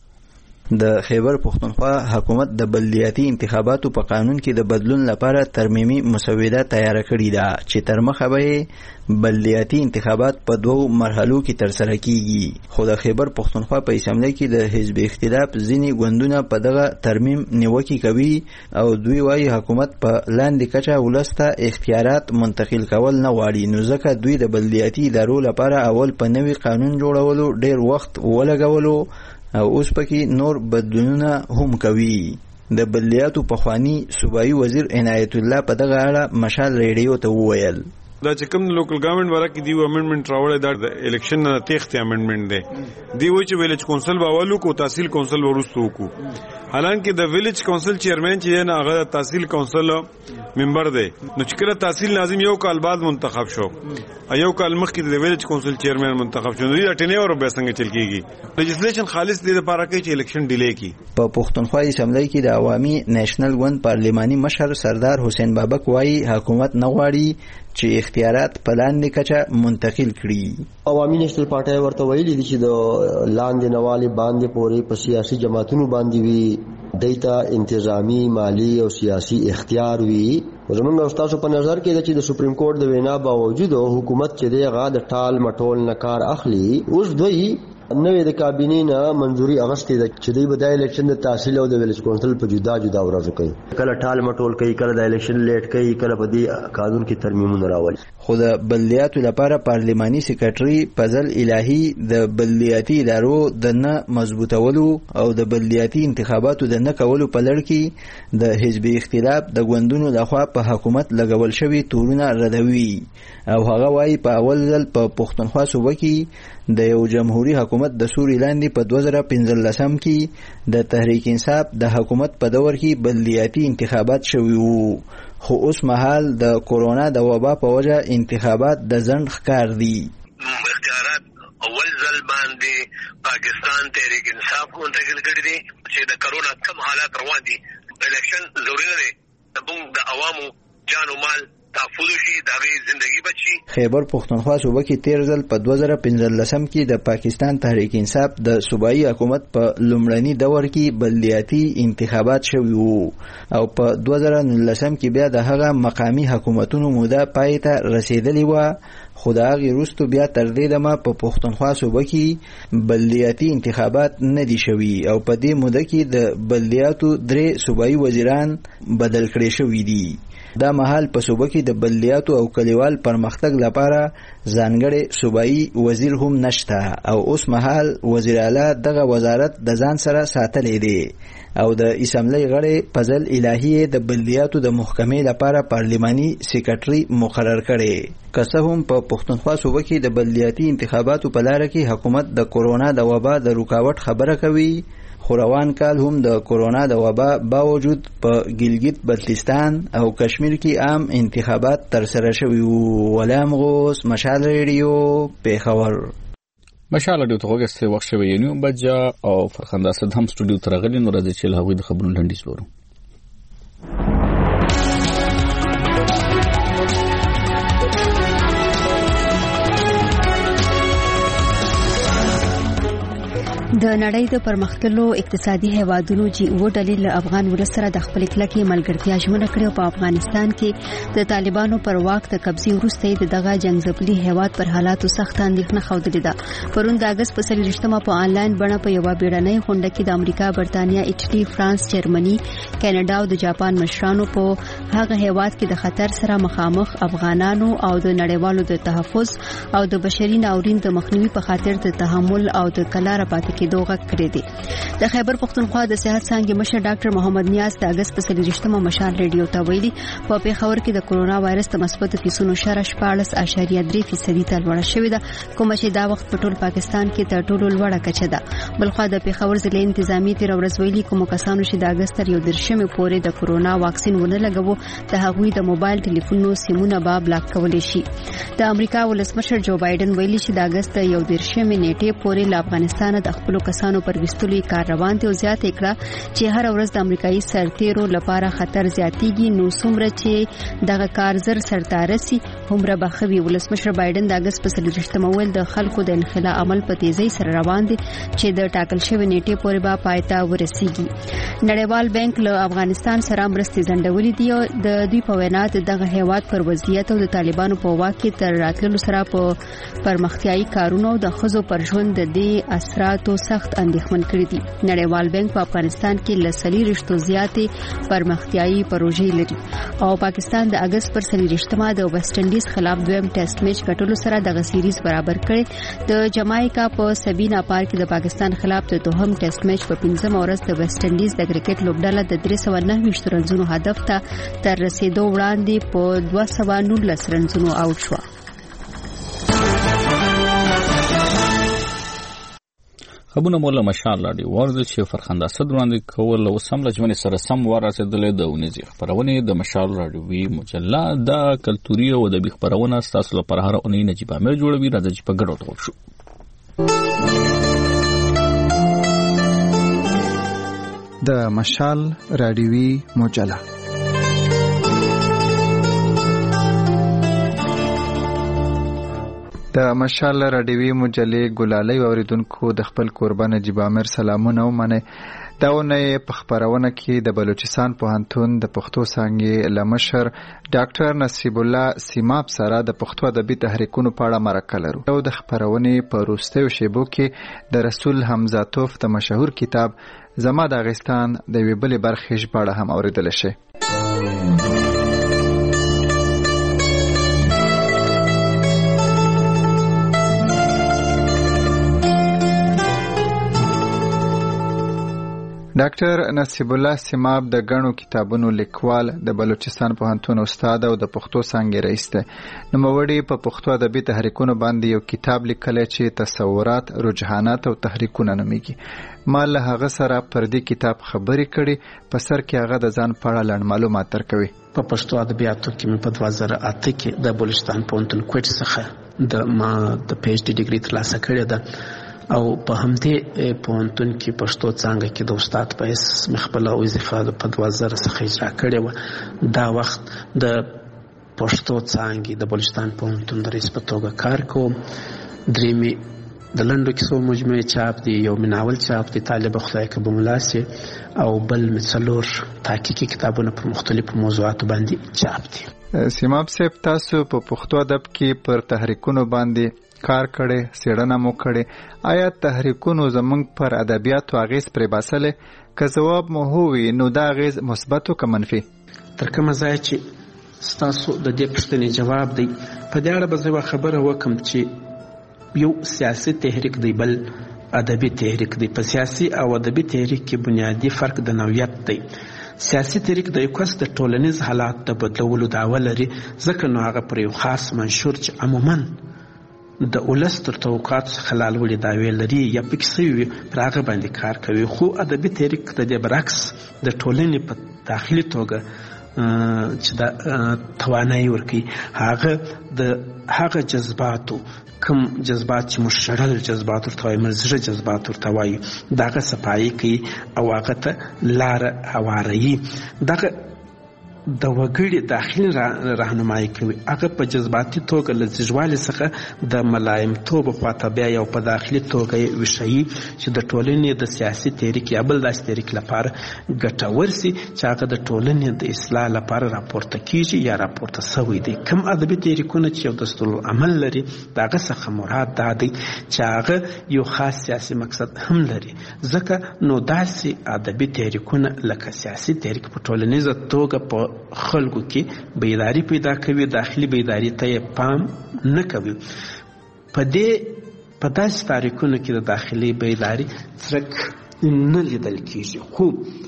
د خیبر پښتونخوا حکومت د بلدیاتي انتخاباتو په قانون کې د بدلون لپاره ترمیمي مسوده تیار کړې ده چې تر مخه به بلدیاتي انتخابات په دوو مرحلو کې ترسره کیږي. خو د خیبر پښتونخوا په اسمبلی کې د حزب اختلاف ځینې ګوندونه په دغه ترمیم نیوکې کوي او دوی وايي حکومت په لاندې کچه ولسته اختیارات منتقل کول نه غواړي، نو ځکه دوی د بلدیاتي ادارو لپاره اول په نوي قانون جوړولو ډېر وخت ولګولو او اوس پکې نور بدلونونه هم کوي. د بلدیاتو پخوانی صوبایي وزیر عنایت الله په دغه اړه مشال ریډیو ته وویل دا چې کوم لوکل ګورنمنت ورکه دی امندمنت راوړی دا د الیکشن نه تخت امندمنت دی دی و چې ویلیج کونسل باولو کو تحصیل کونسل ورستو کو حالانکه د ویلیج کونسل چیرمن چې نه هغه تحصیل کونسل ممبر دی نو چې کله تحصیل لازم یو کال بعد منتخب شو ایو کال مخکې د ویلیج کونسل چیرمن منتخب شو دی اټینه ور به څنګه چل کیږي لیجسلیشن خالص دی لپاره کې چې الیکشن ډیلی کی. په پښتونخوا اسمبلی کې د عوامي نېشنل ګوند پارلماني مشر سردار حسین بابک وایي حکومت نه غواړي چې اختیارات په لاندې کچه منتقل کړي. عوامي نېشنل پارټي ورته ویلي دي چې د لاندې نوالي باندې پورې په سیاسي جماعتونو باندې وي دیتا انتظامی مالی او سیاسی اختیار وي. زمونږ استادو په نظر کې چې د سپریم کورټ د وینا باوجود حکومت چې د غا د ټال مټول نه کار اخلي اوس دوی نوې د کابینې نه منځوري اغستې ده چې دوی به د الیکشن د تحصیل او د ویلیج کونسل په جدا جدا ورځو کوي، کله ټال مټول کوي، کله د الیکشن لیټ کوي، کله په دې قانون کې ترمیمونه راولي. خو د بلدیاتو لپاره پارلماني سیکرټري فضل الهی د بلدیاتي ادارو د نه مضبوطولو او د بلدیاتي انتخاباتو د نه کولو په لړ کې د حزب اختلاف د ګوندونو لخوا په حکومت لګول شوي تورونه ردوي او هغه وايي په اول ځل په پښتونخوا صوبه کې د یو جمهوریت حکومت د سوري لاندې په دوه زره پنځلسم کې د تحریک انصاف د حکومت په دور کې بلدیاتي انتخابات شوي وو، خو اوس مهال د کورونا د وبا په وجه انتخابات د ځنډ ښکار دي. اختیارات اول ځل باندې پاکستان تحریک انصاف منتقل کړي دي چې د کورونا کم حالات روان دي. الیکشن ضروري نه دی د عوامو جان او مال تحفظ شي دغه ژوندۍ بچي. خیبر پښتونخوا صوبه کې تیر ځل په دوه زره پنځلسم کې د پاکستان تحریک انصاف د صوبایي حکومت په لومړني دور کې بلدیاتي انتخابات شوي وو او په دوه زره نولسم کې بیا د هغه مقامی حکومتونو موده پای ته رسیدلې وه، خو د هغې وروسته بیا تر دې دمه په پښتونخوا صوبه کې بلدیاتي انتخابات نه دي شوي او په دې موده کې د بلدیاتو درې صوبایي وزیران بدل کړي شوي دي. دا مهال په صوبه کې د بلدیاتو او کلیوال پرمختګ لپاره ځانګړی صوبایي وزیر هم نشته او اوس مهال وزیر اعلی دغه وزارت د ځان سره ساتلی دی او د اسمبلی غړی فضل الهی د بلدیاتو د محکمې لپاره پارلماني سیکرټري مقرر کړي. که څه هم په پښتونخوا صوبه کې د بلدیاتي انتخاباتو په لاره کې حکومت د کورونا د وبا د رکاوټ خبره کوي، خو روان کال هم د کورونا د وبا باوجود په ګلګت بلتستان او کشمیر کې عام انتخابات ترسره شوي وو. غلام غوث مشال ریډیو پیښور. مشال ریډیو ته وګورئ وخت شوی نیو بجا او فرخنده صد هم سټوډیو ته راغلي نو راځي چې هغوی د خبرونو لنډیز لورو. د نړۍ د پرمختللو اقتصادي هیوادونو جی او ډلې له افغان ولس سره د خپل کلکې ملګرتیا ژمنه کړې او په افغانستان کې د طالبانو پر واک د قبضې وروسته د دغه جنگځپلي هیواد پر حالاتو سخت اندېښنه ښودلې ده. پرون د اگست په څلوېښتمه په آنلاین بڼه په یوه بیړنۍ غونډه کې د امریکا، برتانیا، ایټالي، فرانس، جرمني، کاناډا او د جاپان مشرانو په هغه هیواد کې د خطر سره مخامخ افغانانو او د نړیوالو د تحفظ او د بشري ناورین د مخنیوي په خاطر د تحمل او د کلاره پاتې کېدو غږ کړی دی. د خیبر پښتونخوا د صحت څانګې مشر ډاکټر محمد نیاز د اگست په څلوېښتمه مشال ریډیو ته ویلي په پیښور کې د کورونا وایرس د مثبتو کیسونو شرح شپاړس اعشاریه درې فیصدي ته لوړه شوې ده، کومه چې دا وخت په ټول پاکستان کې تر ټولو لوړه کچه ده. بلخوا د پیښور ضلع انتظامی تیر ورځ ویلي کوم کسانو چې د اگست تر یو دېرشمې پورې د کورونا واکسین ونه لګوو د هغوی د موبایل ټلیفونونو سیمونه به بلاک کولی شي. د امریکا ولسمشر جو بایدن ویلي چې د اگست یو دېرشمې نیټې پورې له افغانستان د خپل کسانو پر وستلو کار روان دی او زیاته کړه چې هر ورځ د امریکایي سرتیرو لپاره خطر زیاتیږي، نو څومره چې دغه کار زر سرته رسي همره بخوي. ولسمشر بایدن د اگست په څلوېښتمه ویل د خلکو د انخلا عمل په تیزی سره روان دي چې د ټاکل شوی نیټې پورې به پای ته ورسیږي. نړیوال بانک له افغانستان سره مرستې ځنډولې دي او د دوی په وینا دغه هیواد پر وضعیت او د طالبانو په واک کې تر راتللو سره په پرمختیايي کارونو د ښځو پر ژوند د دې اثراتو سخت اندېښمن کړي دي. نړیوال بانک په افغانستان کې له څلوېښتو زیاتې پرمختیايي پروژې لري او پاکستان د اگست پر څلوېښتمه د ویسټ انډیز خلاف دویم ټیسټ میچ ګټلو سره دغه سیریز برابر کړي. د جمایکا په سبینا پارک کې د پاکستان خلاف د دوهم ټیسټ میچ په پنځمه ورځ د ویسټ انډیز د کرکټ لوبډله د درې سوه نهه ویشت رنزونو هدف ته تر رسیدو وړاندې په دوه سوه نولس رنزونو آوټ شوه. خبرونه مولا مشال راډیو ورځ چې فرخنده صد وړاندې کول او سم لجمن سره سم ورسېدلې د ونیزي خبرونه د مشال راډیوي مجله د کلتوري او د خبرونه تاسو لپاره هر اونۍ نجيبه مې جوړوي راځي په ګډو ټول شو. د مشال راډیوي مجله د مشال راډیوي مجلې ګلالۍ اوریدونکو د خپل قربان نجیب عامر سلامونه ومنه. دا ونه په خبرونه کې د بلوچستان پوهنتون د پښتو څانګې لمشر ډاکټر نصیب الله سیماب سره د پښتو ادبي تحریکونو په اړه مرکه لرو. او د خبرونه په وروستیو شیبو کې د رسول حمزه توف د مشهور کتاب زما د افغانستان د ویبلې برخې ژباړه هم اوریدل شي. ډاکټر نصیب الله سیماب د غنو کتابونو لیکوال، د بلوچستان پوهنتون استاد او د پښتو څانګې رئیس دی. نوموړي په پښتو ادبي تحریکونو باندې یو کتاب لیکلی چې تصورات، رجحانات او تحریکونه نومیږي. ما له هغه سره پر دې کتاب خبرې کړي، په سر کې هغه د ځان په اړه لنډ معلومات درکوي. په پښتو ادبیاتو کې مې په دوه زره اته کې د بلوچستان پوهنتون کوټ څخه د ما د پی ایچ ډي ډیګري ترلاسه کړې ده او په همدې پوهنتون کې پښتو څانګه کې د استاد په حیث مې خپله وظیفه په دوه زره څخه اجرا کړې وه. دا وخت د پښتو څانګې د بلوچستان پوهنتون د رئیس په توګه کار کوم. درې مې د لنډو کیسو مجموعې چاپ دي، یو مې ناول چاپ دی طالب خدای که به ملا سي، او بل مې څلور تحقیقي کتابونه په مختلفو موضوعاتو باندې چاپ دي. سیماب صاحب، تاسو په پښتو ادب کې پر تحریکونو باندې کار کړي، څېړنه مو کړي. آیا تحریکونو زمونږ پر ادبیاتو اغیز پرې باسلې؟ که ځواب مو هو وي نو دا اغیز مثبت او که منفي؟ تر کومه ځایه چې ستاسو د دې پوښتنې جواب دی، په دې اړه به زه یوه خبره وکړم چې یو سیاسي تحریک دی، بل ادبي تحریک دی. په سیاسي او ادبي تحریک کې بنیادي فرق د نوعیت دی. سیاسي تحریک د یو کس د ټولنیز حالات د بدلولو دعوه لري، ځکه نو هغه پر یو خاص منشور چې عموماً د ولس تر توقعاتو څخه لالوړې دعوې لري یا پکې سوي وي پر هغه باندې کار کوي. خو ادبي تحریک د دې برعکس د ټولنې په داخلي توګه چې دا توانایي ورکوي، هغه د هغه جذباتو کوم جذبات چې موږ شړل جذبات ورته وایي، موږ زړه جذبات ورته وایي، دغه صفایي کوي او هغه ته لاره هواروي. دغه د وګړي داخلي راهنمایي کوي هغه په جذباتي توګه له زیږوالي څخه د ملایمتوب خواته بیا یو په داخلي توګه یې وښیي چې د ټولنې د سیاسي تحریک یا بل داسې تحریک لپاره ګټور سي چې هغه د ټولنې د اصلاح لپاره راپورته کیږي یا راپورته سوی دی. کوم ادبي تحریکونه چې یو دستورالعمل لري د هغه څخه مراد دا دی چې هغه یو خاص سیاسي مقصد هم لري. ځکه نو داسې ادبي تحریکونه لکه سیاسي تحریک په ټولنیزه توګه په خلکو کې بیداری پیدا کوي، داخلي بیداری ته یې پام نه کوي. په دې په داسې تحریکونو کې د داخلي بیداری څرک نه لیدل کیږي. خو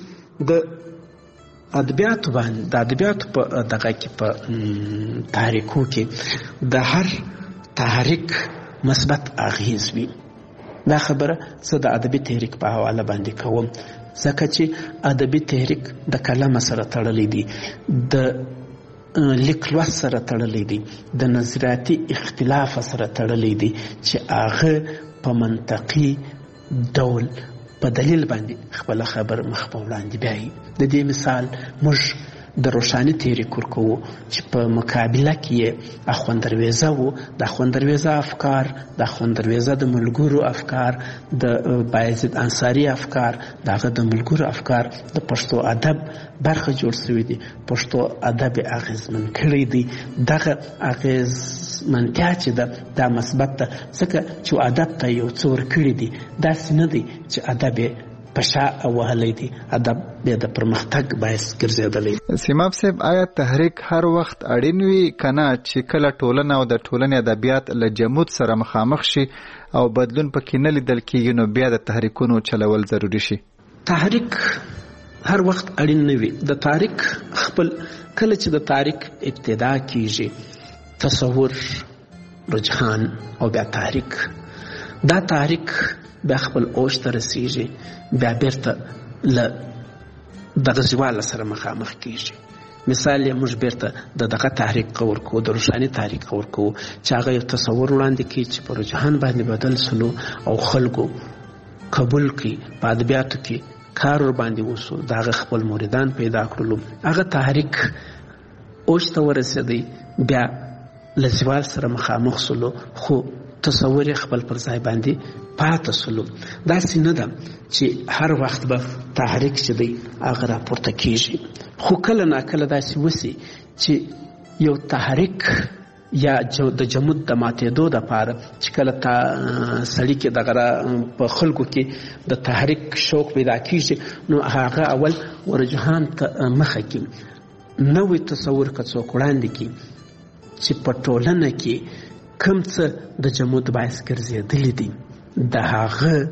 د ادبیاتو باندې د ادبیاتو په دغه کې په تحریکو کې د هر تحریک مثبت اغیز وي. دا خبره زه د ادبي تحریک په حواله باندې کوم ځکه چې ادبي تحریک د کلمه سره تړلی دی، د لیک لوست سره تړلی دی، د نظریاتي اختلاف سره تړلی دی چې هغه په منطقي ډول په دلیل باندې خپل خبر مخ په وړاندې بیایي. د دې مثال موږ د روښاني تحریک ورکوو چې په مقابله کې یې اخوند درویزه و. د اخوند درویزه افکار، د اخوند درویزه د ملګرو افکار، د بایزید انصاري افکار، د هغه د ملګرو افکار د پښتو ادب برخه جوړ شوي دي. پښتو ادب یې اغېزمن کړی دی. دغه اغېزمنتیا چې ده دا مثبت ده ځکه چې ادب ته یو څه ورکړي دي. داسې نه دی چې ادب یې پشا وهلی دی، ادب بیا د پرمختګ باعث ګرځېدلی. سیماب صاحب، آیا تحریک هر وخت اړین وي کنه چې کله ټولنه او د ټولنې ادبیات له جمود سره مخامخ شي او بدلون پکې نه لیدل کېږي نو بیا د تحریکونو چلول ضروري شي؟ تحریک هر وخت اړین نه وي. د تحریک خپل کله چې د تحریک ابتدا کیږي تصور، رجحان او بیا تحریک، دا تحریک بیا خپل اوج ته رسیږي، بیا بیرته له دغه زواله سره مخامخ کیږي. مثال یې موږ بیرته د دغه تحریک ورکوو، د روښاني تحریک ورکوو چې هغه یو تصور وړاندې کړي چې په رجحان باندې بدل سلو او خلکو قبول کړي، په ادبیاتو کې کار ور باندې وسو، د هغه خپل موریدان پیدا کړلو. هغه تحریک اوج ته ورسېدی، بیا له زوال سره مخامخ سلو، خو تصور خپل پر ځای باندې پاتې سلو. داسې نه ده چې هر وخت به تحریک چې دی هغه راپورته کیږي. خو کله ناکله داسې وسي چې یو تحریک یا د جمود د ماتېدو دپاره چې کله تا سړي کې دغه په خلکو کې د تحریک شوق پیدا کیږي نو هغه اول ورجحان ته مخه کړي، نوی تصور که څوک وړاندې کړي چې په ټولنه کې کوم څه د جمود باعث ګرځېدلی دي، د هغه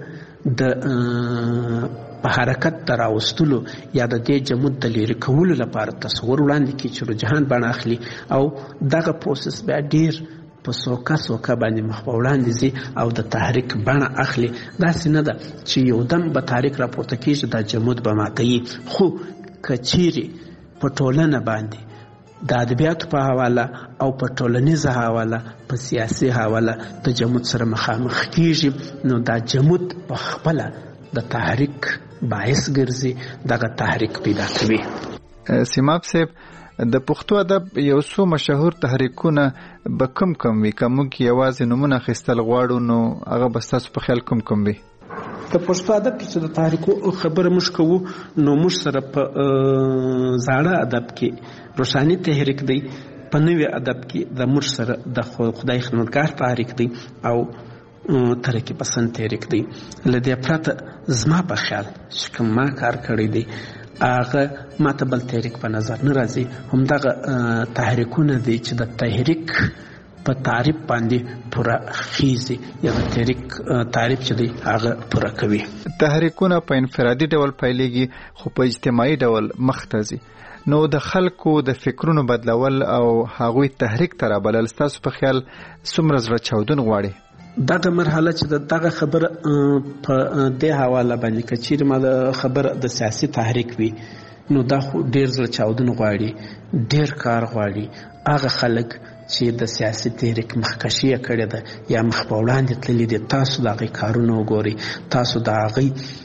د په حرکت ته راوستلو یا د دې جمود د لرې کولو لپاره تصور وړاندې کړي چې رجحان بڼه اخلي او دغه پروسس بیا ډېر په سوکه سوکه باندې مخ په وړاندې ځي او د تحریک بڼه اخلي. داسې نه ده چې یو دم به تحریک راپورته کېږي دا جمود به ماتوي. خو که چیرې په ټولنه باندې د ادبیاتو په حواله او په ټولنیزه حواله په سیاسي حواله د جمود سره مخامخ کیږي نو دا جمود په خپله د تحریک باعث ګرځي، دغه تحریک پیدا کوي. سیماب صاحب، د پښتو ادب یو څو مشهور تحریکونه به کم کم وي؟ که موږ یوازې نومونه اخیستل غواړو نو هغه به ستاسو په خیال کوم کوم وي؟ په پښتو ادب کې چې د تحریکو خبره موږ کوو نو موږ سره په زاړه ادب کې روښاني تحریک دی، په نوي ادب کې د موږ سره د خدای خدمتګار تحریک دی او ترقی پسند تحریک دی. له دې پرته زما په خیال چې کوم ما کار کړی دی هغه ما ته بل تحریک په نظر نه راځي. همدغه تحریکونه دی چې د تحریک په تعریف باندې پوره خیزي یا د تحریک تعریف چې دی هغه پوره کوي. تحریکونه په انفرادي ډول پیلېږي خو په اجتماعي ډول مخ ته ځي، نو د خلکو د فکرونو بدلول او هغوی تحریک ته رابلل ستاسو په خیال څومره زړه چاودون غواړي؟ دغه مرحله چې دغه خبره په دې حواله باندې که چیرې ما د خبره د سیاسي تحریک وي نو دا خو ډېر زړه چاودون غواړي، ډېر کار غواړي. هغه خلک چې د سیاسي تحریک مخکشي یې کړې ده یا مخ په وړاندې تللي دي، تاسو د هغوی کارونه وګورئ، تاسو د هغوی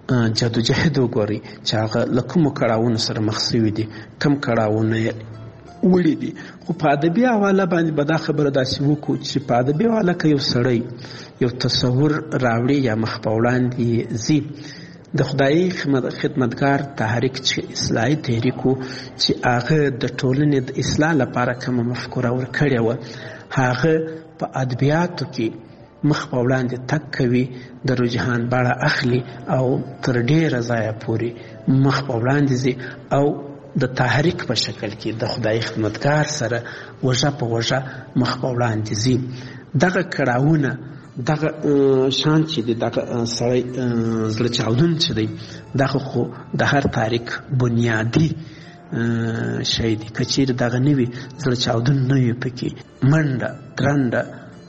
جدوجهد وګورئ چې هغه له کومو کړاوونو سره مخ شوي دي، کم کړاوونه یې وړي دي. خو په ادبي حواله باندې به دا خبره داسې وکړو چې په ادبي حواله که یو سړی یو تصور راوړي یا مخ په وړاندې ځي، د خدایي خدمتګار تحریک چې اصلاحي تحریک و چې هغه د ټولنې د اصلاح لپاره کومه مفکوره ورکړې وه، هغه په ادبیاتو کې مخ په وړاندې تګ کوي، د رجحان بڼه اخلي او تر ډېره ځایه پورې مخ په وړاندې ځي او د تحریک په شکل کې د خدای خدمتګار سره وژه په وژه مخ په وړاندې ځي. دغه کړاوونه دغه شان چې دی، دغه سړی زړه چاودون چې دی، دغه خو د هر تحریک بنیادي شی دی. که چیرې دغه نه وي، زړه چاودون نه وي پکې، منډه درنډه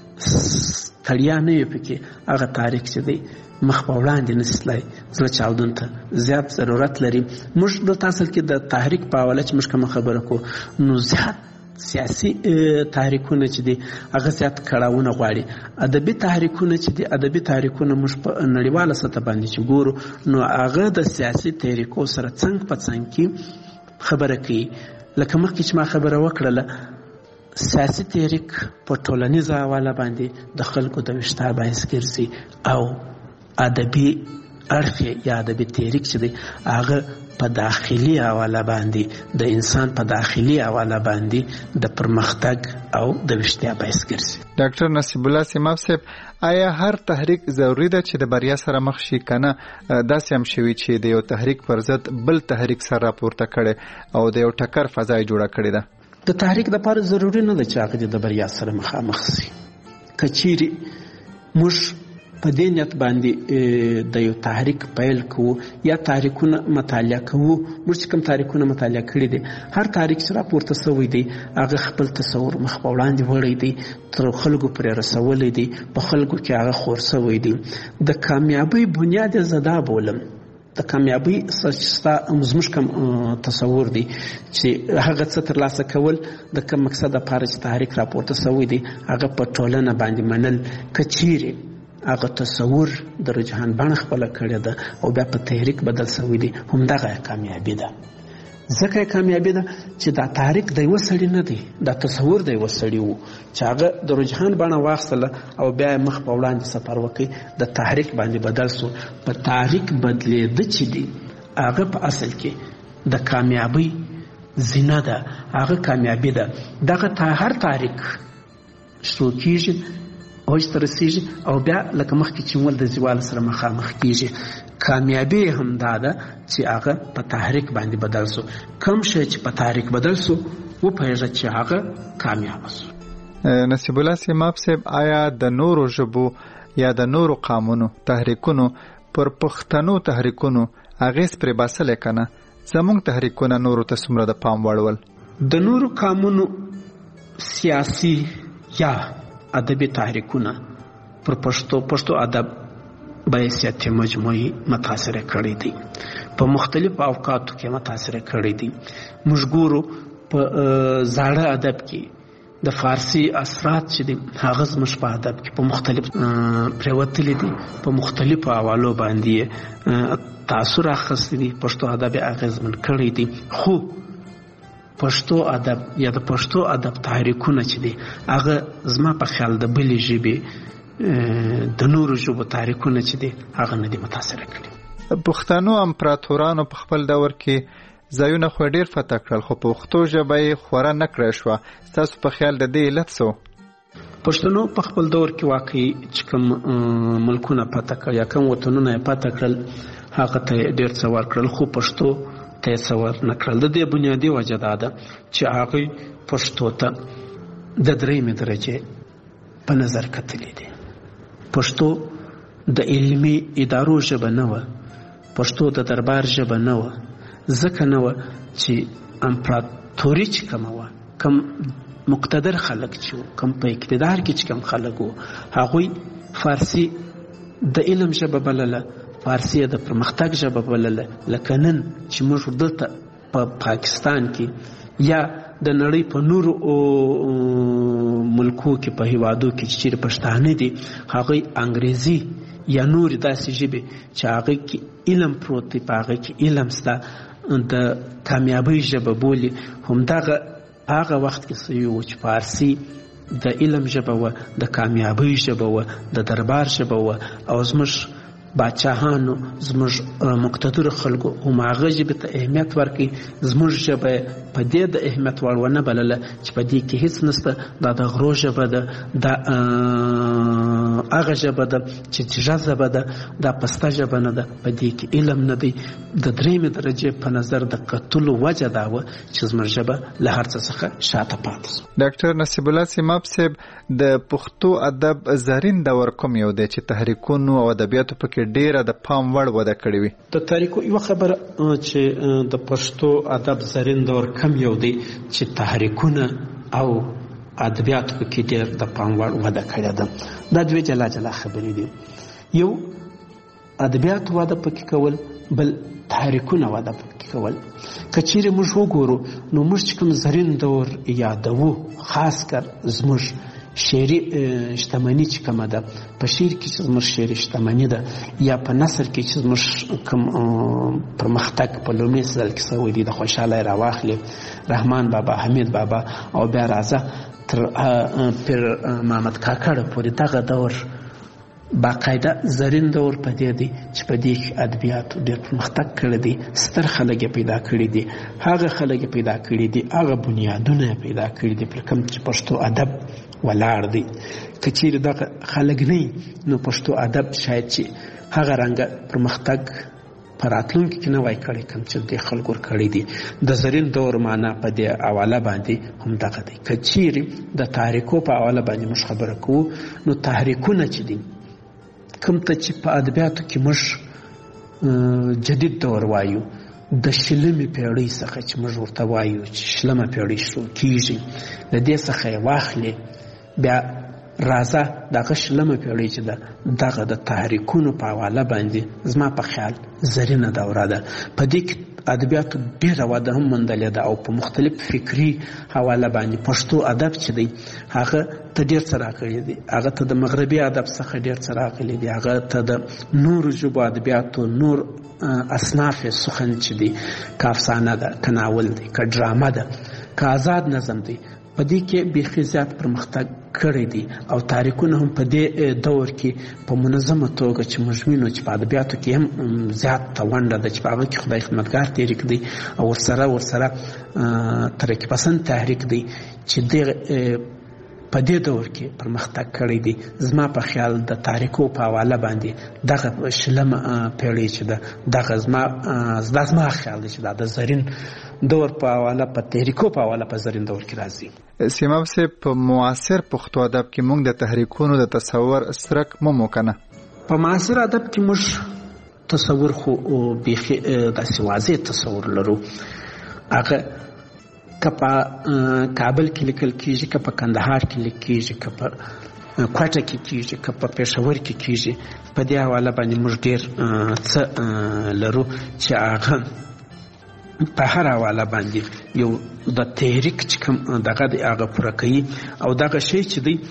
ستړیا نه وي پکې، هغه تحریک چې دی مخ په وړاندې نه شي تللی. زړه چاودون ته زیات ضرورت لري. موږ دلته اصل کې د تحریک په حواله چې موږ کومه خبره کوو، نو زیات سیاسي تحریکونه چې دي هغه زیات کړاوونه غواړي. ادبي تحریکونه چې دي، ادبي تحریکونه موږ په نړیواله سطح باندې چې ګورو، نو هغه د سیاسي تحریکو سره څنګ په څنګ کې خبره کوي. لکه مخکې چې ما خبره وکړله، سیاسي تحریک په ټولنیزه حواله باندې د خلکو د ویښتا باعث ګرځي او ادبي اړخ یا ادبي تحریک چې دی هغه په داخلي حواله باندې د انسان په داخلي حواله باندې د پرمختګ او د ویښتیا باعث ګرځي. ډاکټر نصیب الله سیماب صاحب، آیا هر تحریک ضروری ده چې د بریا سره مخ شي کنه داسې هم شوي چې د یو تحریک پر ضد بل تحریک سره راپورته کړي او د یو ټکر فضا یې جوړه کړې ده؟ د تحریک لپاره ضروري نه ده چې هغه د بریا سره مخامخ شي. که چیرې موږ په دې نیت باندې د یو تحریک پیل کوو یا تحریکونه مطالعه کوو، موږ چې کوم تحریکونه مطالعه کړي دي، هر تحریک چې راپورته شوی دی هغه خپل تصور مخ په وړاندې وړی دی، تر خلکو پرې رسولی دی، په خلکو کې هغه خور شوی دی. د کامیابۍ بنیاد یې زه دا بولم، د کامیابۍ زموږ کوم تصور دی چې هغه څه ترلاسه کول د کوم مقصد لپاره چې تحریک راپورته شوی دی هغه په ټولنه باندې منل. که چیرې هغه تصور د رجحان بڼه خپله کړې ده او بیا په تحریک بدل شوی دی، همدغه کامیابي ده. ځکه کامیابي ده چې دا تحریک د یوه سړي نه دی، دا تصور د یوه سړي و چې هغه د رجحان بڼه واخیستله او بیا یې مخ په وړاندې سفر وکړي، د تحریک باندې بدل شو. په تحریک بدلېده چې دی هغه په اصل کې د کامیابۍ زینه ده، هغه کامیابي ده. دغه هر تحریک شروع کېږي، اوج ته رسېږي او بیا لکه مخکې چې ول د زوال سره مخامخ کېږي. کامیابي هم دا ده چې هغه په تحریک باندې بدل شو. کوم شی چې په تحریک بدل شو وپوهېږه چې هغه کامیاب شو. نصیب الله سیماب صاحب، آیا د نورو ژبو یا د نورو قامونو تحریکونو پر پښتنو تحریکونو اغېز پرې باسلی که نه؟ زموږ تحریکونه نورو ته څومره د پام وړول؟ د نورو قامونو سیاسي یا ادبي تحریکونه پر پښتو پښتو ادب بایسیاتي مجموعي متاثره کړي دي، په مختلفو اوقاتو کې متاثره کړي دي. موږ ګورو په زاړه ادب کې د فارسي اثرات چې دي هغه زموږ په ادب کې په مختلف پرېوتلي دي، په مختلفو حوالو باندې تاثر اخیستی دي، پښتو ادب یې اغېزمن کړی دي. خو پښتو ادب یا د پښتو ادب تحریکونه چې دي هغه زما په خیال د بلې ژبې د نورو ژبو تحریکونه چې دي هغه نه دي متاثره کړي. پښتنو امپراتورانو په خپل دور کې ځایونه خو ډېر فتح کړل، خو پښتو ژبه یې خورا نه کړی شوه. ستاسو په خیال د دې علت څه و؟ پښتنو په خپل دور کې واقعي چې کوم ملکونه فتح کړل یا کوم وطنونه یې فتح کړل هغه ته ډېر څه ورکړل، خو پښتو ته یې څه ورنه کړل. د دې بنیادي وجه دا ده چې هغوی پښتو ته د درېیمې درجې په نظر کتلي دي. پښتو د علمي ادارو ژبه نه وه، پښتو د دربار ژبه نه وه، ځکه نه وه چې امپراتوري چې کومه وه، کم مقتدر خلک چې وو، کم په اقتدار کې چې کم خلک وو، هغوی فارسي د علم ژبه بلله، فارسي د پرمختګ ژبه بلله. لکه نن چې موږ دلته په پاکستان کې یا د نړۍ په نورو ملکو کې په هیوادو کې چې پښتانه دي هغوی انګریزي یا نورې داسې ژبې چې هغوی کې علم پروت دی په هغه کې علم ستا د کامیابۍ ژبه بولي. همدغه هغه وخت کې څه و چې فارسي د علم ژبه وه، د کامیابۍ ژبه وه، د دربار ژبه وه، او زموږ باچاهانو زموږ مقتدرو خلکو هم هغه ژبې ته اهمیت ورکوي. زموږ ژبه په دې د اهمیت وړ ونه بلله چې په دې کې هیڅ نشته، دا د غرو ژبه ده، دا هغه ژبه ده چې تیږه ژبه ده، دا پسته ژبه نه ده، په دې کې علم نه دی. د درېیمې درجې په نظر د قتلو وجه دا وه چې زموږ ژبه له هر څه څخه شاته پاتې شوه. ډاکټر نصیب الله سیماب صاحب، د پښتو ادب زرین دور کوم یو دی چې تحریکونو او ادبیاتو پکې ډیره د پام وړ وده کړې وي؟ د تاریخو یوه خبره چې د پښتو ادب زرین دور کم یو دی چې تحریکونه او ادبیاتو پکې ډیر د پام وړ وده کړې ده. دا دوه جلا جلا خبرې دي. یو ادبیات وده پکې کول، بل تحریکونه وده پکې کول. که چیرې موږ وګورو نو موږ چې کوم زرین دور یادوو، خاص کر زموږ شعري شتمني چې کومه ده، په شعر کې چې زموږ شعري شتمني ده، یا په نثر کې چې زموږ کوم پرمختګ په لومړي ځل کې سوی دی، د خوشحالۍ راواخلې رحمان بابا، حمید بابا، او بیا راځه تر پیر محمد کاکړ پورې، دغه دور باقاعده زرین دور په دې دی چې په دې کې ادبیاتو ډېر پرمختګ کړی دی. ستر خلک یې پیدا کړي دي، هغه خلک یې پیدا کړي دي، هغه بنیادونه یې پیدا کړي دي پر کوم چې پښتو ادب ولاړ دی. که چیرې دغه خلک نه نو پښتو ادب شاید چې هغه رنګه پرمختګ په راتلونکي کې نه وای کړی کوم چې د خلکو کړی دي. د زرین دور معنا په دې حواله باندې هم دغه دی. که چیرې د تحریکو په حواله باندې موږ خبره کوو نو تحریکونه چې دي کوم ته چې په ادبیاتو کې موږ جدید دور وایو، د شلمې پیړۍ څخه چې موږ ورته وایو چې شلمه پیړۍ شروع کیږي، د دې څخه یې واخلې بیا راځه دغه شلمه پیړۍ چې ده دغه د تحریکونو په حواله باندې زما په خیال زرینه دوره ده. په دې کې ادبیاتو ډېره وده هم موندلې ده او په مختلف فکري حواله باندې پښتو ادب چې دی هغه ته ډېر څه راغلی دی، هغه ته د مغربي ادب څخه ډېر څه راغلی دی، هغه ته د نورو ژبو ادبیاتو نور اصناف سخن چې دی، که افسانه ده، که ناول دی، که ډرامه ده، که آزاد نظم دی، په دې کې بیخي زیات پرمختګ کړی دی. او تاریخونه هم په دې دور کې په منظمه توګه چې موږ وینو چې په ادبیاتو کې هم زیات ونډه ده چې په هغه کې خدای خدمتګار تحریک دی او ورسره ورسره ترقي پسند تحریک دی چې دغه په دې دور کې پرمختګ کړی دی. زما په خیال د تاریخو په حواله باندې دغه شلمه پیړۍ چې ده دغه زما زما خیال دی چې دا د زرین دور په حواله په تحریکو په حواله په زرین دور کې راځي. سیماب صاحب، په معاصر پښتو ادب کې موږ د تحریکونو د تصور سرک مو کنه؟ په معاصر ادب کې موږ تصور خو بیخي داسې واضح تصور لرو. هغه که په کابل کې لیکل کیږي، که په کندهار کې لیکل کیږي، که په کوټه کې کیږي، که په پېښور کې کیږي، په دې حواله باندې موږ ډېر څه لرو چې هغه په هر حواله باندې یو د تحریک چې کوم دغه دی هغه پوره کوي. او دغه شی چې دی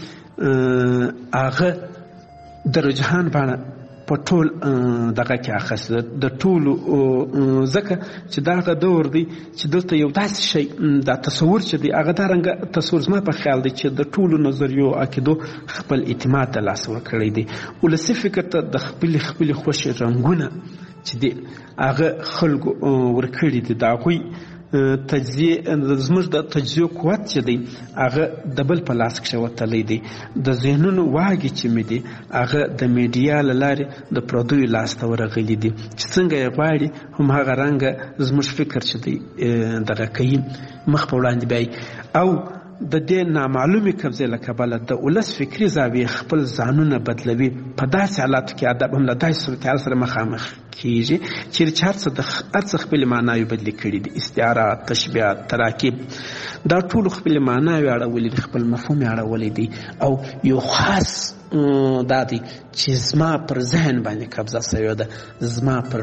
هغه د رجحان باندې په ټول دغه کې اخیسته د ټولو، ځکه چې دغه دور دی چې دلته یو داسې شی دا تصور چې دی هغه دا رنګه تصور زما په خیال دی چې د ټولو نظریو عقیدو خپل اعتماد د لاسه ورکړی دی. ولسي فکر ته د خپلې خپلې خوښې رنګونه چې دی هغه خلکو ورکړي دي، د هغوی تجزیه زموږ د تجزیه قوت چې دی هغه د بل په لاس کې وتلی دی. د ذهنونو واګې چې مې دي هغه د میډیا له لارې د پردیو لاس ته ورغلي دي چې څنګه یې غواړي هم هغه رنګه زموږ فکر چې دی دغه کوي مخ په وړاندې بیایي. او د دې نامعلومې قبضې له کبله د ولس فکري زاویې خپل ځانونه بدلوي. په داسې حالاتو کې ادب هم له داسې صورتحال سره مخامخ کیږي چیرې چې هر څه د هر څه خپلې معناوې بدلې کړي دي، استعارات، تشبیهات، تراکیب، دا ټولو خپلې معناوې اړولې دي، خپل مفهوم یې اړولی دی. او یو خاص دا دی چې زما پر ذهن باندې قبضه سوې ده، زما پر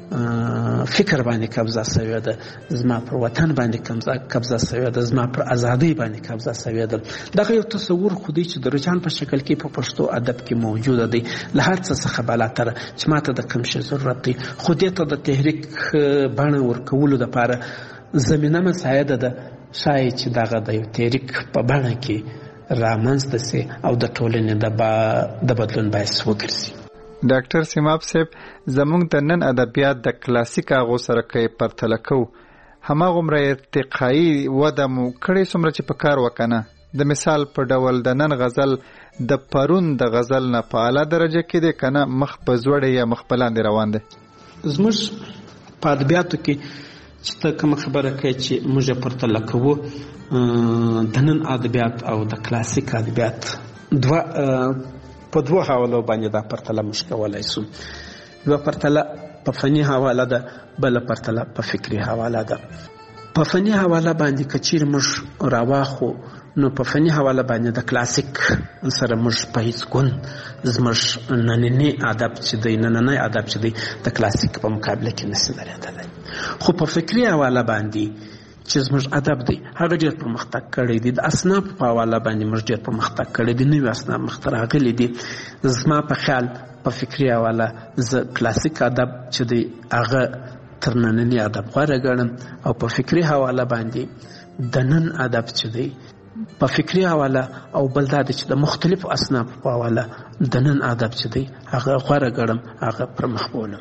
فکر باندې قبضه شوې ده، زما پر وطن باندې قبضه شوې ده، زما پر ازادۍ باندې قبضه شوې ده. دغه یو تصور خو دی چې د رجحان په شکل کې په پښتو ادب کې موجوده دی. له هر څه څخه بالاتر چې ماته د کوم شي ضرورت دی، خو دې ته د تحریک بڼه ورکولو دپاره زمینه مساعده ده. شاید چې دغه د یو تحریک په بڼه کې رامنځته سي او د ټولنې د بدلون باعث وګرځي. ډاکټر سیماب صاحب، زموږ د نن ادبیات د کلاسیک هغو سره کې پرتله کوو، هماغومره ارتقایي وده مو کړې څومره چې په کار وکنه. د مثال په ډول د نن غزل د پرون د غزل نه په اعلی درجه کې دی کنه مخ په زوړې یا مخ په لاندې روان دی؟ زموږ په ادبیاتو کې چې ته کومه خبره کوې چې موږ پرتله کوو د نن ادبیات او د کلاسیک ادبیات دوه په دوه حوالو باندې دا پرتله موږ کولی شو. یوه پرتله په فني حواله ده، بله پرتله په فکري حواله ده. په فني حواله باندې که چیرې موږ راواخو نو په فني حواله باندې د کلاسیک سره موږ په هیڅ ګون زموږ نننی ادب چې دی نننی ادب چې دی د کلاسیک په مقابله کې نشي درېدلی. خو په فکري حواله باندې چې زموږ ادب دی هغه ډېر پرمختګ کړی دی. د اصناف په حواله باندې موږ ډېر پرمختګ کړی دی، نوي اصناف مخته راغلي دي. زما په خیال په فکري حواله زه کلاسیک ادب چې دی هغه تر ننني ادب غوره ګڼم، او په فکري حواله باندې د نن ادب چې دی په فکري حواله او بل دا چې د مختلفو اصناف په حواله د نن ادب چې دی هغه غوره ګڼم، هغه پرمخ بولم.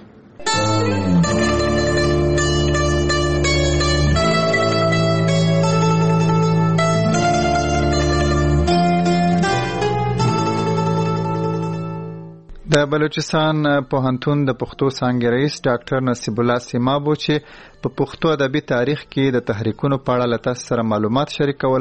د بلوچستان پوهنتون د پښتو څانګې رئیس ډاکټر نصیب الله سیمابو چې په پښتو ادبي تاریخ کې د تحریکونو په اړه له تاسو سره معلومات شریکول.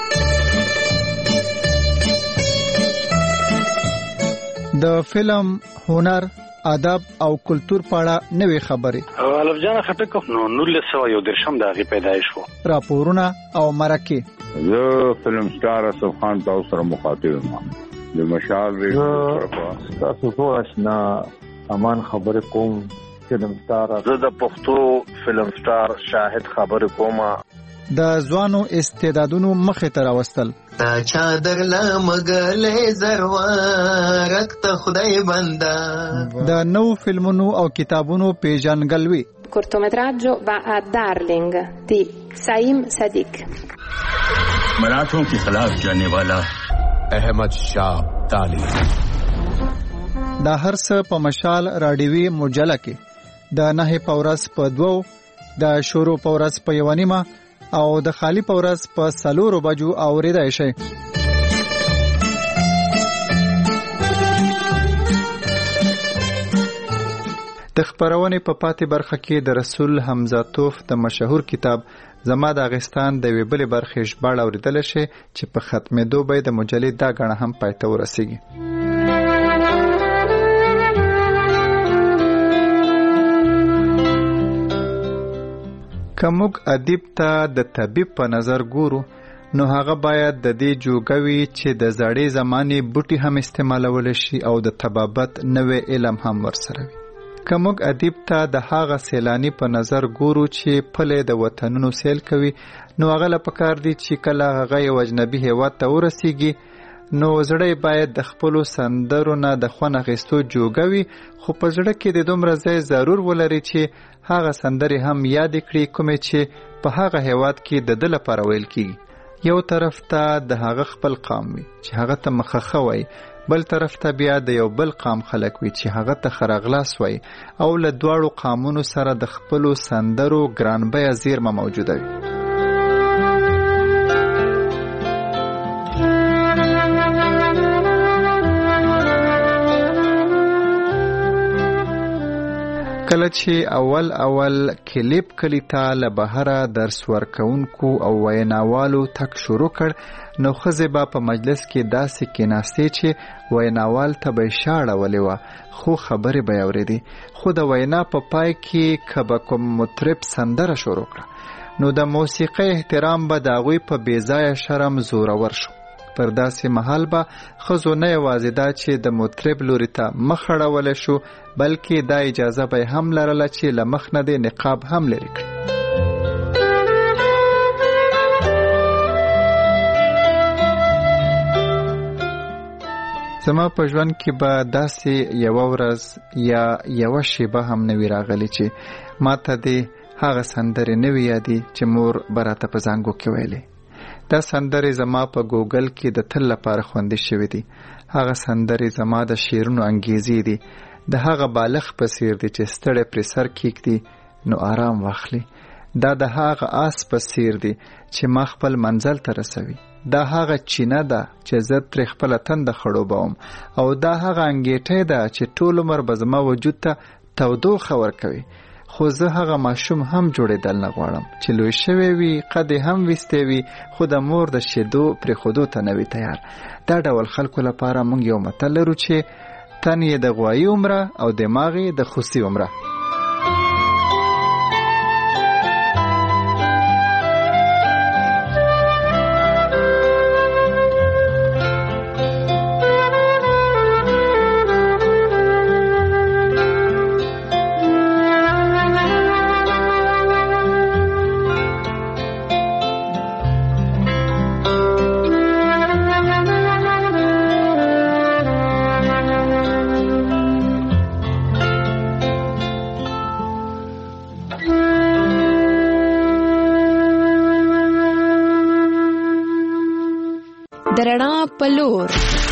د فلم، هنر، ادب او کلتور په اړه نوې خبرې. الف جان خټک نو نولس سوه یو دېرشم د هغې پیدایش و. راپورونه او مرکې. زه فلم سټار اسف خان تاسو سره مخاطب یم. د مشال ریډیو تاسو ټول آشنا امان خبرې کوم. فلم سټار زه د پښتو فلم سټار شاهد خبرې کوم. د ځوانو استعدادونو مخې ته راوستل. تا چا درله مګلې زروارک ته خدای بنده. د نو فلمونو او کتابونو پیژنګلوي. cortometraggio va a Darling di Saim Sadiq. मराठों के खिलाफ जाने वाला احمد شاه تالی. دا هر څه په مشال راډیوي مجله کې د نه پورس په دوو، د شروع پورس په یو نیمه او د خالی پورس په سلورو بجو اوریدای شي. د خبرونه په پاتې برخه کې د رسول حمزه توف د مشهور کتاب زما د افغانستان د ویبلې برخې ژباړه اوریدل شي چې په ختمېدو به د مجلې دا غړ هم پاتې ورسیږي. کومک ادیب ته د طبيب په نظر ګورو نو هغه باید د دې جوګوي چې د زړې زماني بوټي هم استعمالول شي او د طبابت نوې علم هم ورسره وي. کومک ادیب ته د هغه سیلانی په نظر ګورو چې پله د وطنونو سیل کوي نو هغه له پکار دي چې کله هغه یو اجنبي هیواد ته ورسیږي نو زړه باید د خپل سندرو نه د خونه غستو جوګوي، خو په زړه کې د دومره ځای ضرور ولري چې هغه سندري هم یاد کړي کومه چې په هغه هیواد کې د دل لپاره ویل کیږي. یو طرف ته د هغه خپل قام وي چې هغه ته مخخه وي، بل طرف ته بیا د یو بل قام خلک وي چې هغه ته خرغلاس وي، او له دواړو قامونو سره د خپل سندرو ګرانبیا زیرمه موجوده وي. کله چې اول اول کلیپ کلیتا له بهره درس ورکونکو او ویناوالو تک شروع کړ نو خزه با په مجلس کې داسې کې ناستې چې ویناوال ته به شاړه ولې و خو خبرې به اورېدي، خو د وینا په پا پای کې کبه کوم مطرب سندره شروع کړه نو د موسیقۍ احترام به د هغوی په بې ځایه شرم زورور شو. پر داسې مهال به ښځو نه یوازې دا چې د مطرب لوري ته مخ اړولی شو بلکې دا اجازه به هم لرله چې له مخ نه د نقاب هم لرې کړي. زما په ژوند کې به داسې یوه ورځ یا یوه شیبه هم نه وي راغلی چې ما ته د هغه سندرې نه وي یادې چې مور به راته په زانګو کې ویلې. دا سندرې زما په ګوګل کې د تل لپاره خوندي شوي دي. هغه سندرې زما د شعرونو انګیزې دي. د هغه بالغ په څیر دي چې ستړی پرې سر کیږدي نو آرام واخلي. دا د هغه آس په څیر دي چې ما خپل منزل ته رسوي. دا هغه چینه ده چې زه ترې خپله تنده خړوبوم او دا هغه انګیټۍ ده چې ټول عمر به زما وجود ته تودوخه ورکوي. خو زه هغه ماشوم هم جوړېدل نه غواړم چې لوی شوی وي قد هم ویستی وي خو د مور د شیدو پرېښودو ته نه وي تیار. دا ډول خلکو لپاره موږ یو متل لرو چې تن یې د غوایي عمره او دماغ یې د خوسي عمره. درنا پلور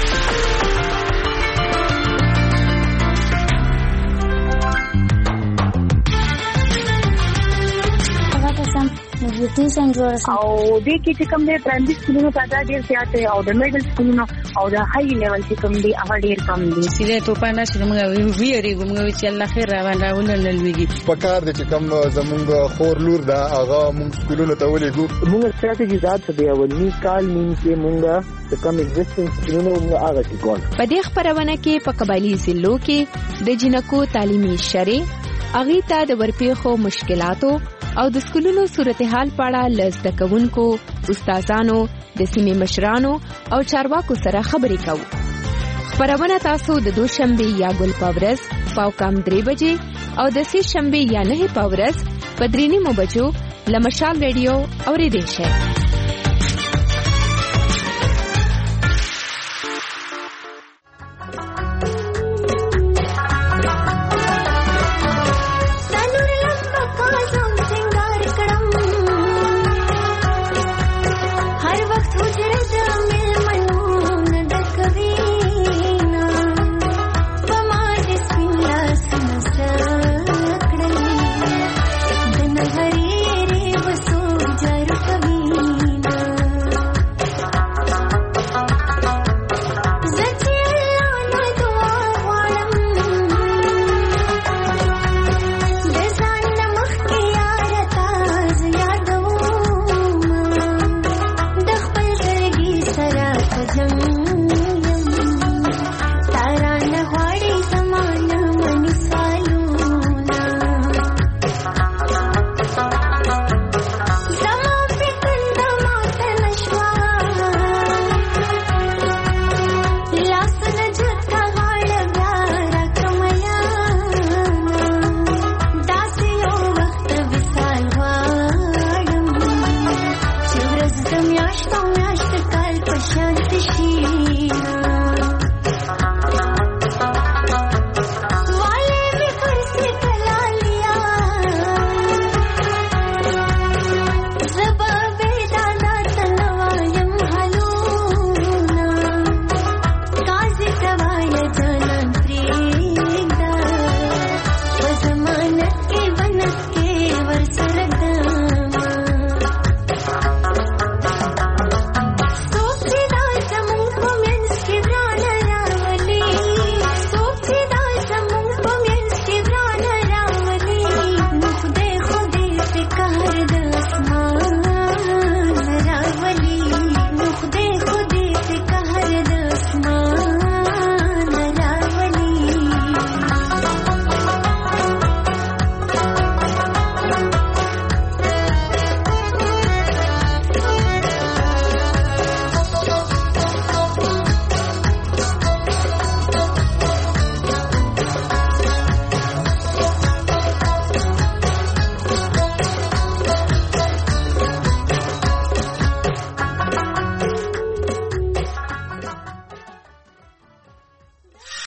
نیوټریشن جوړ شي او د کې چې کوم د پرایمري سکولونو په اړه ډیر زیات او د میډل سکولونو او د هاي لیول چې کوم دی هغه ډیر کم دي. سیده په پانا چې موږ ویریږو موږ چې الله خیر روان راول نه لويږي په کار د چې کوم زمونږ خور لور دا هغه موږ سکولونو ته ولېګو. موږ ستراتیژي ذات دی اولنی کال نیم کې موږ د کوم ایگزیسټنس سکولونو موږ هغه کې ګول. په دې خبرونه کې په قبایلی ضلعو کې د جنکو تعلیمي شری اغي ته د ورپېخو مشکلاتو او د سکولونو صورتحال پاړه لزده کوونکو استادانو د سیمې مشرانو او چارواکو سره خبرې کوو. خبرونه تاسو د دوشنبه یا ګل پاورز پاو کام درې بجې او د سې شنبه یا نه پاورز په درې نیمو بجو لمشال ریډیو اورېدئ شئ.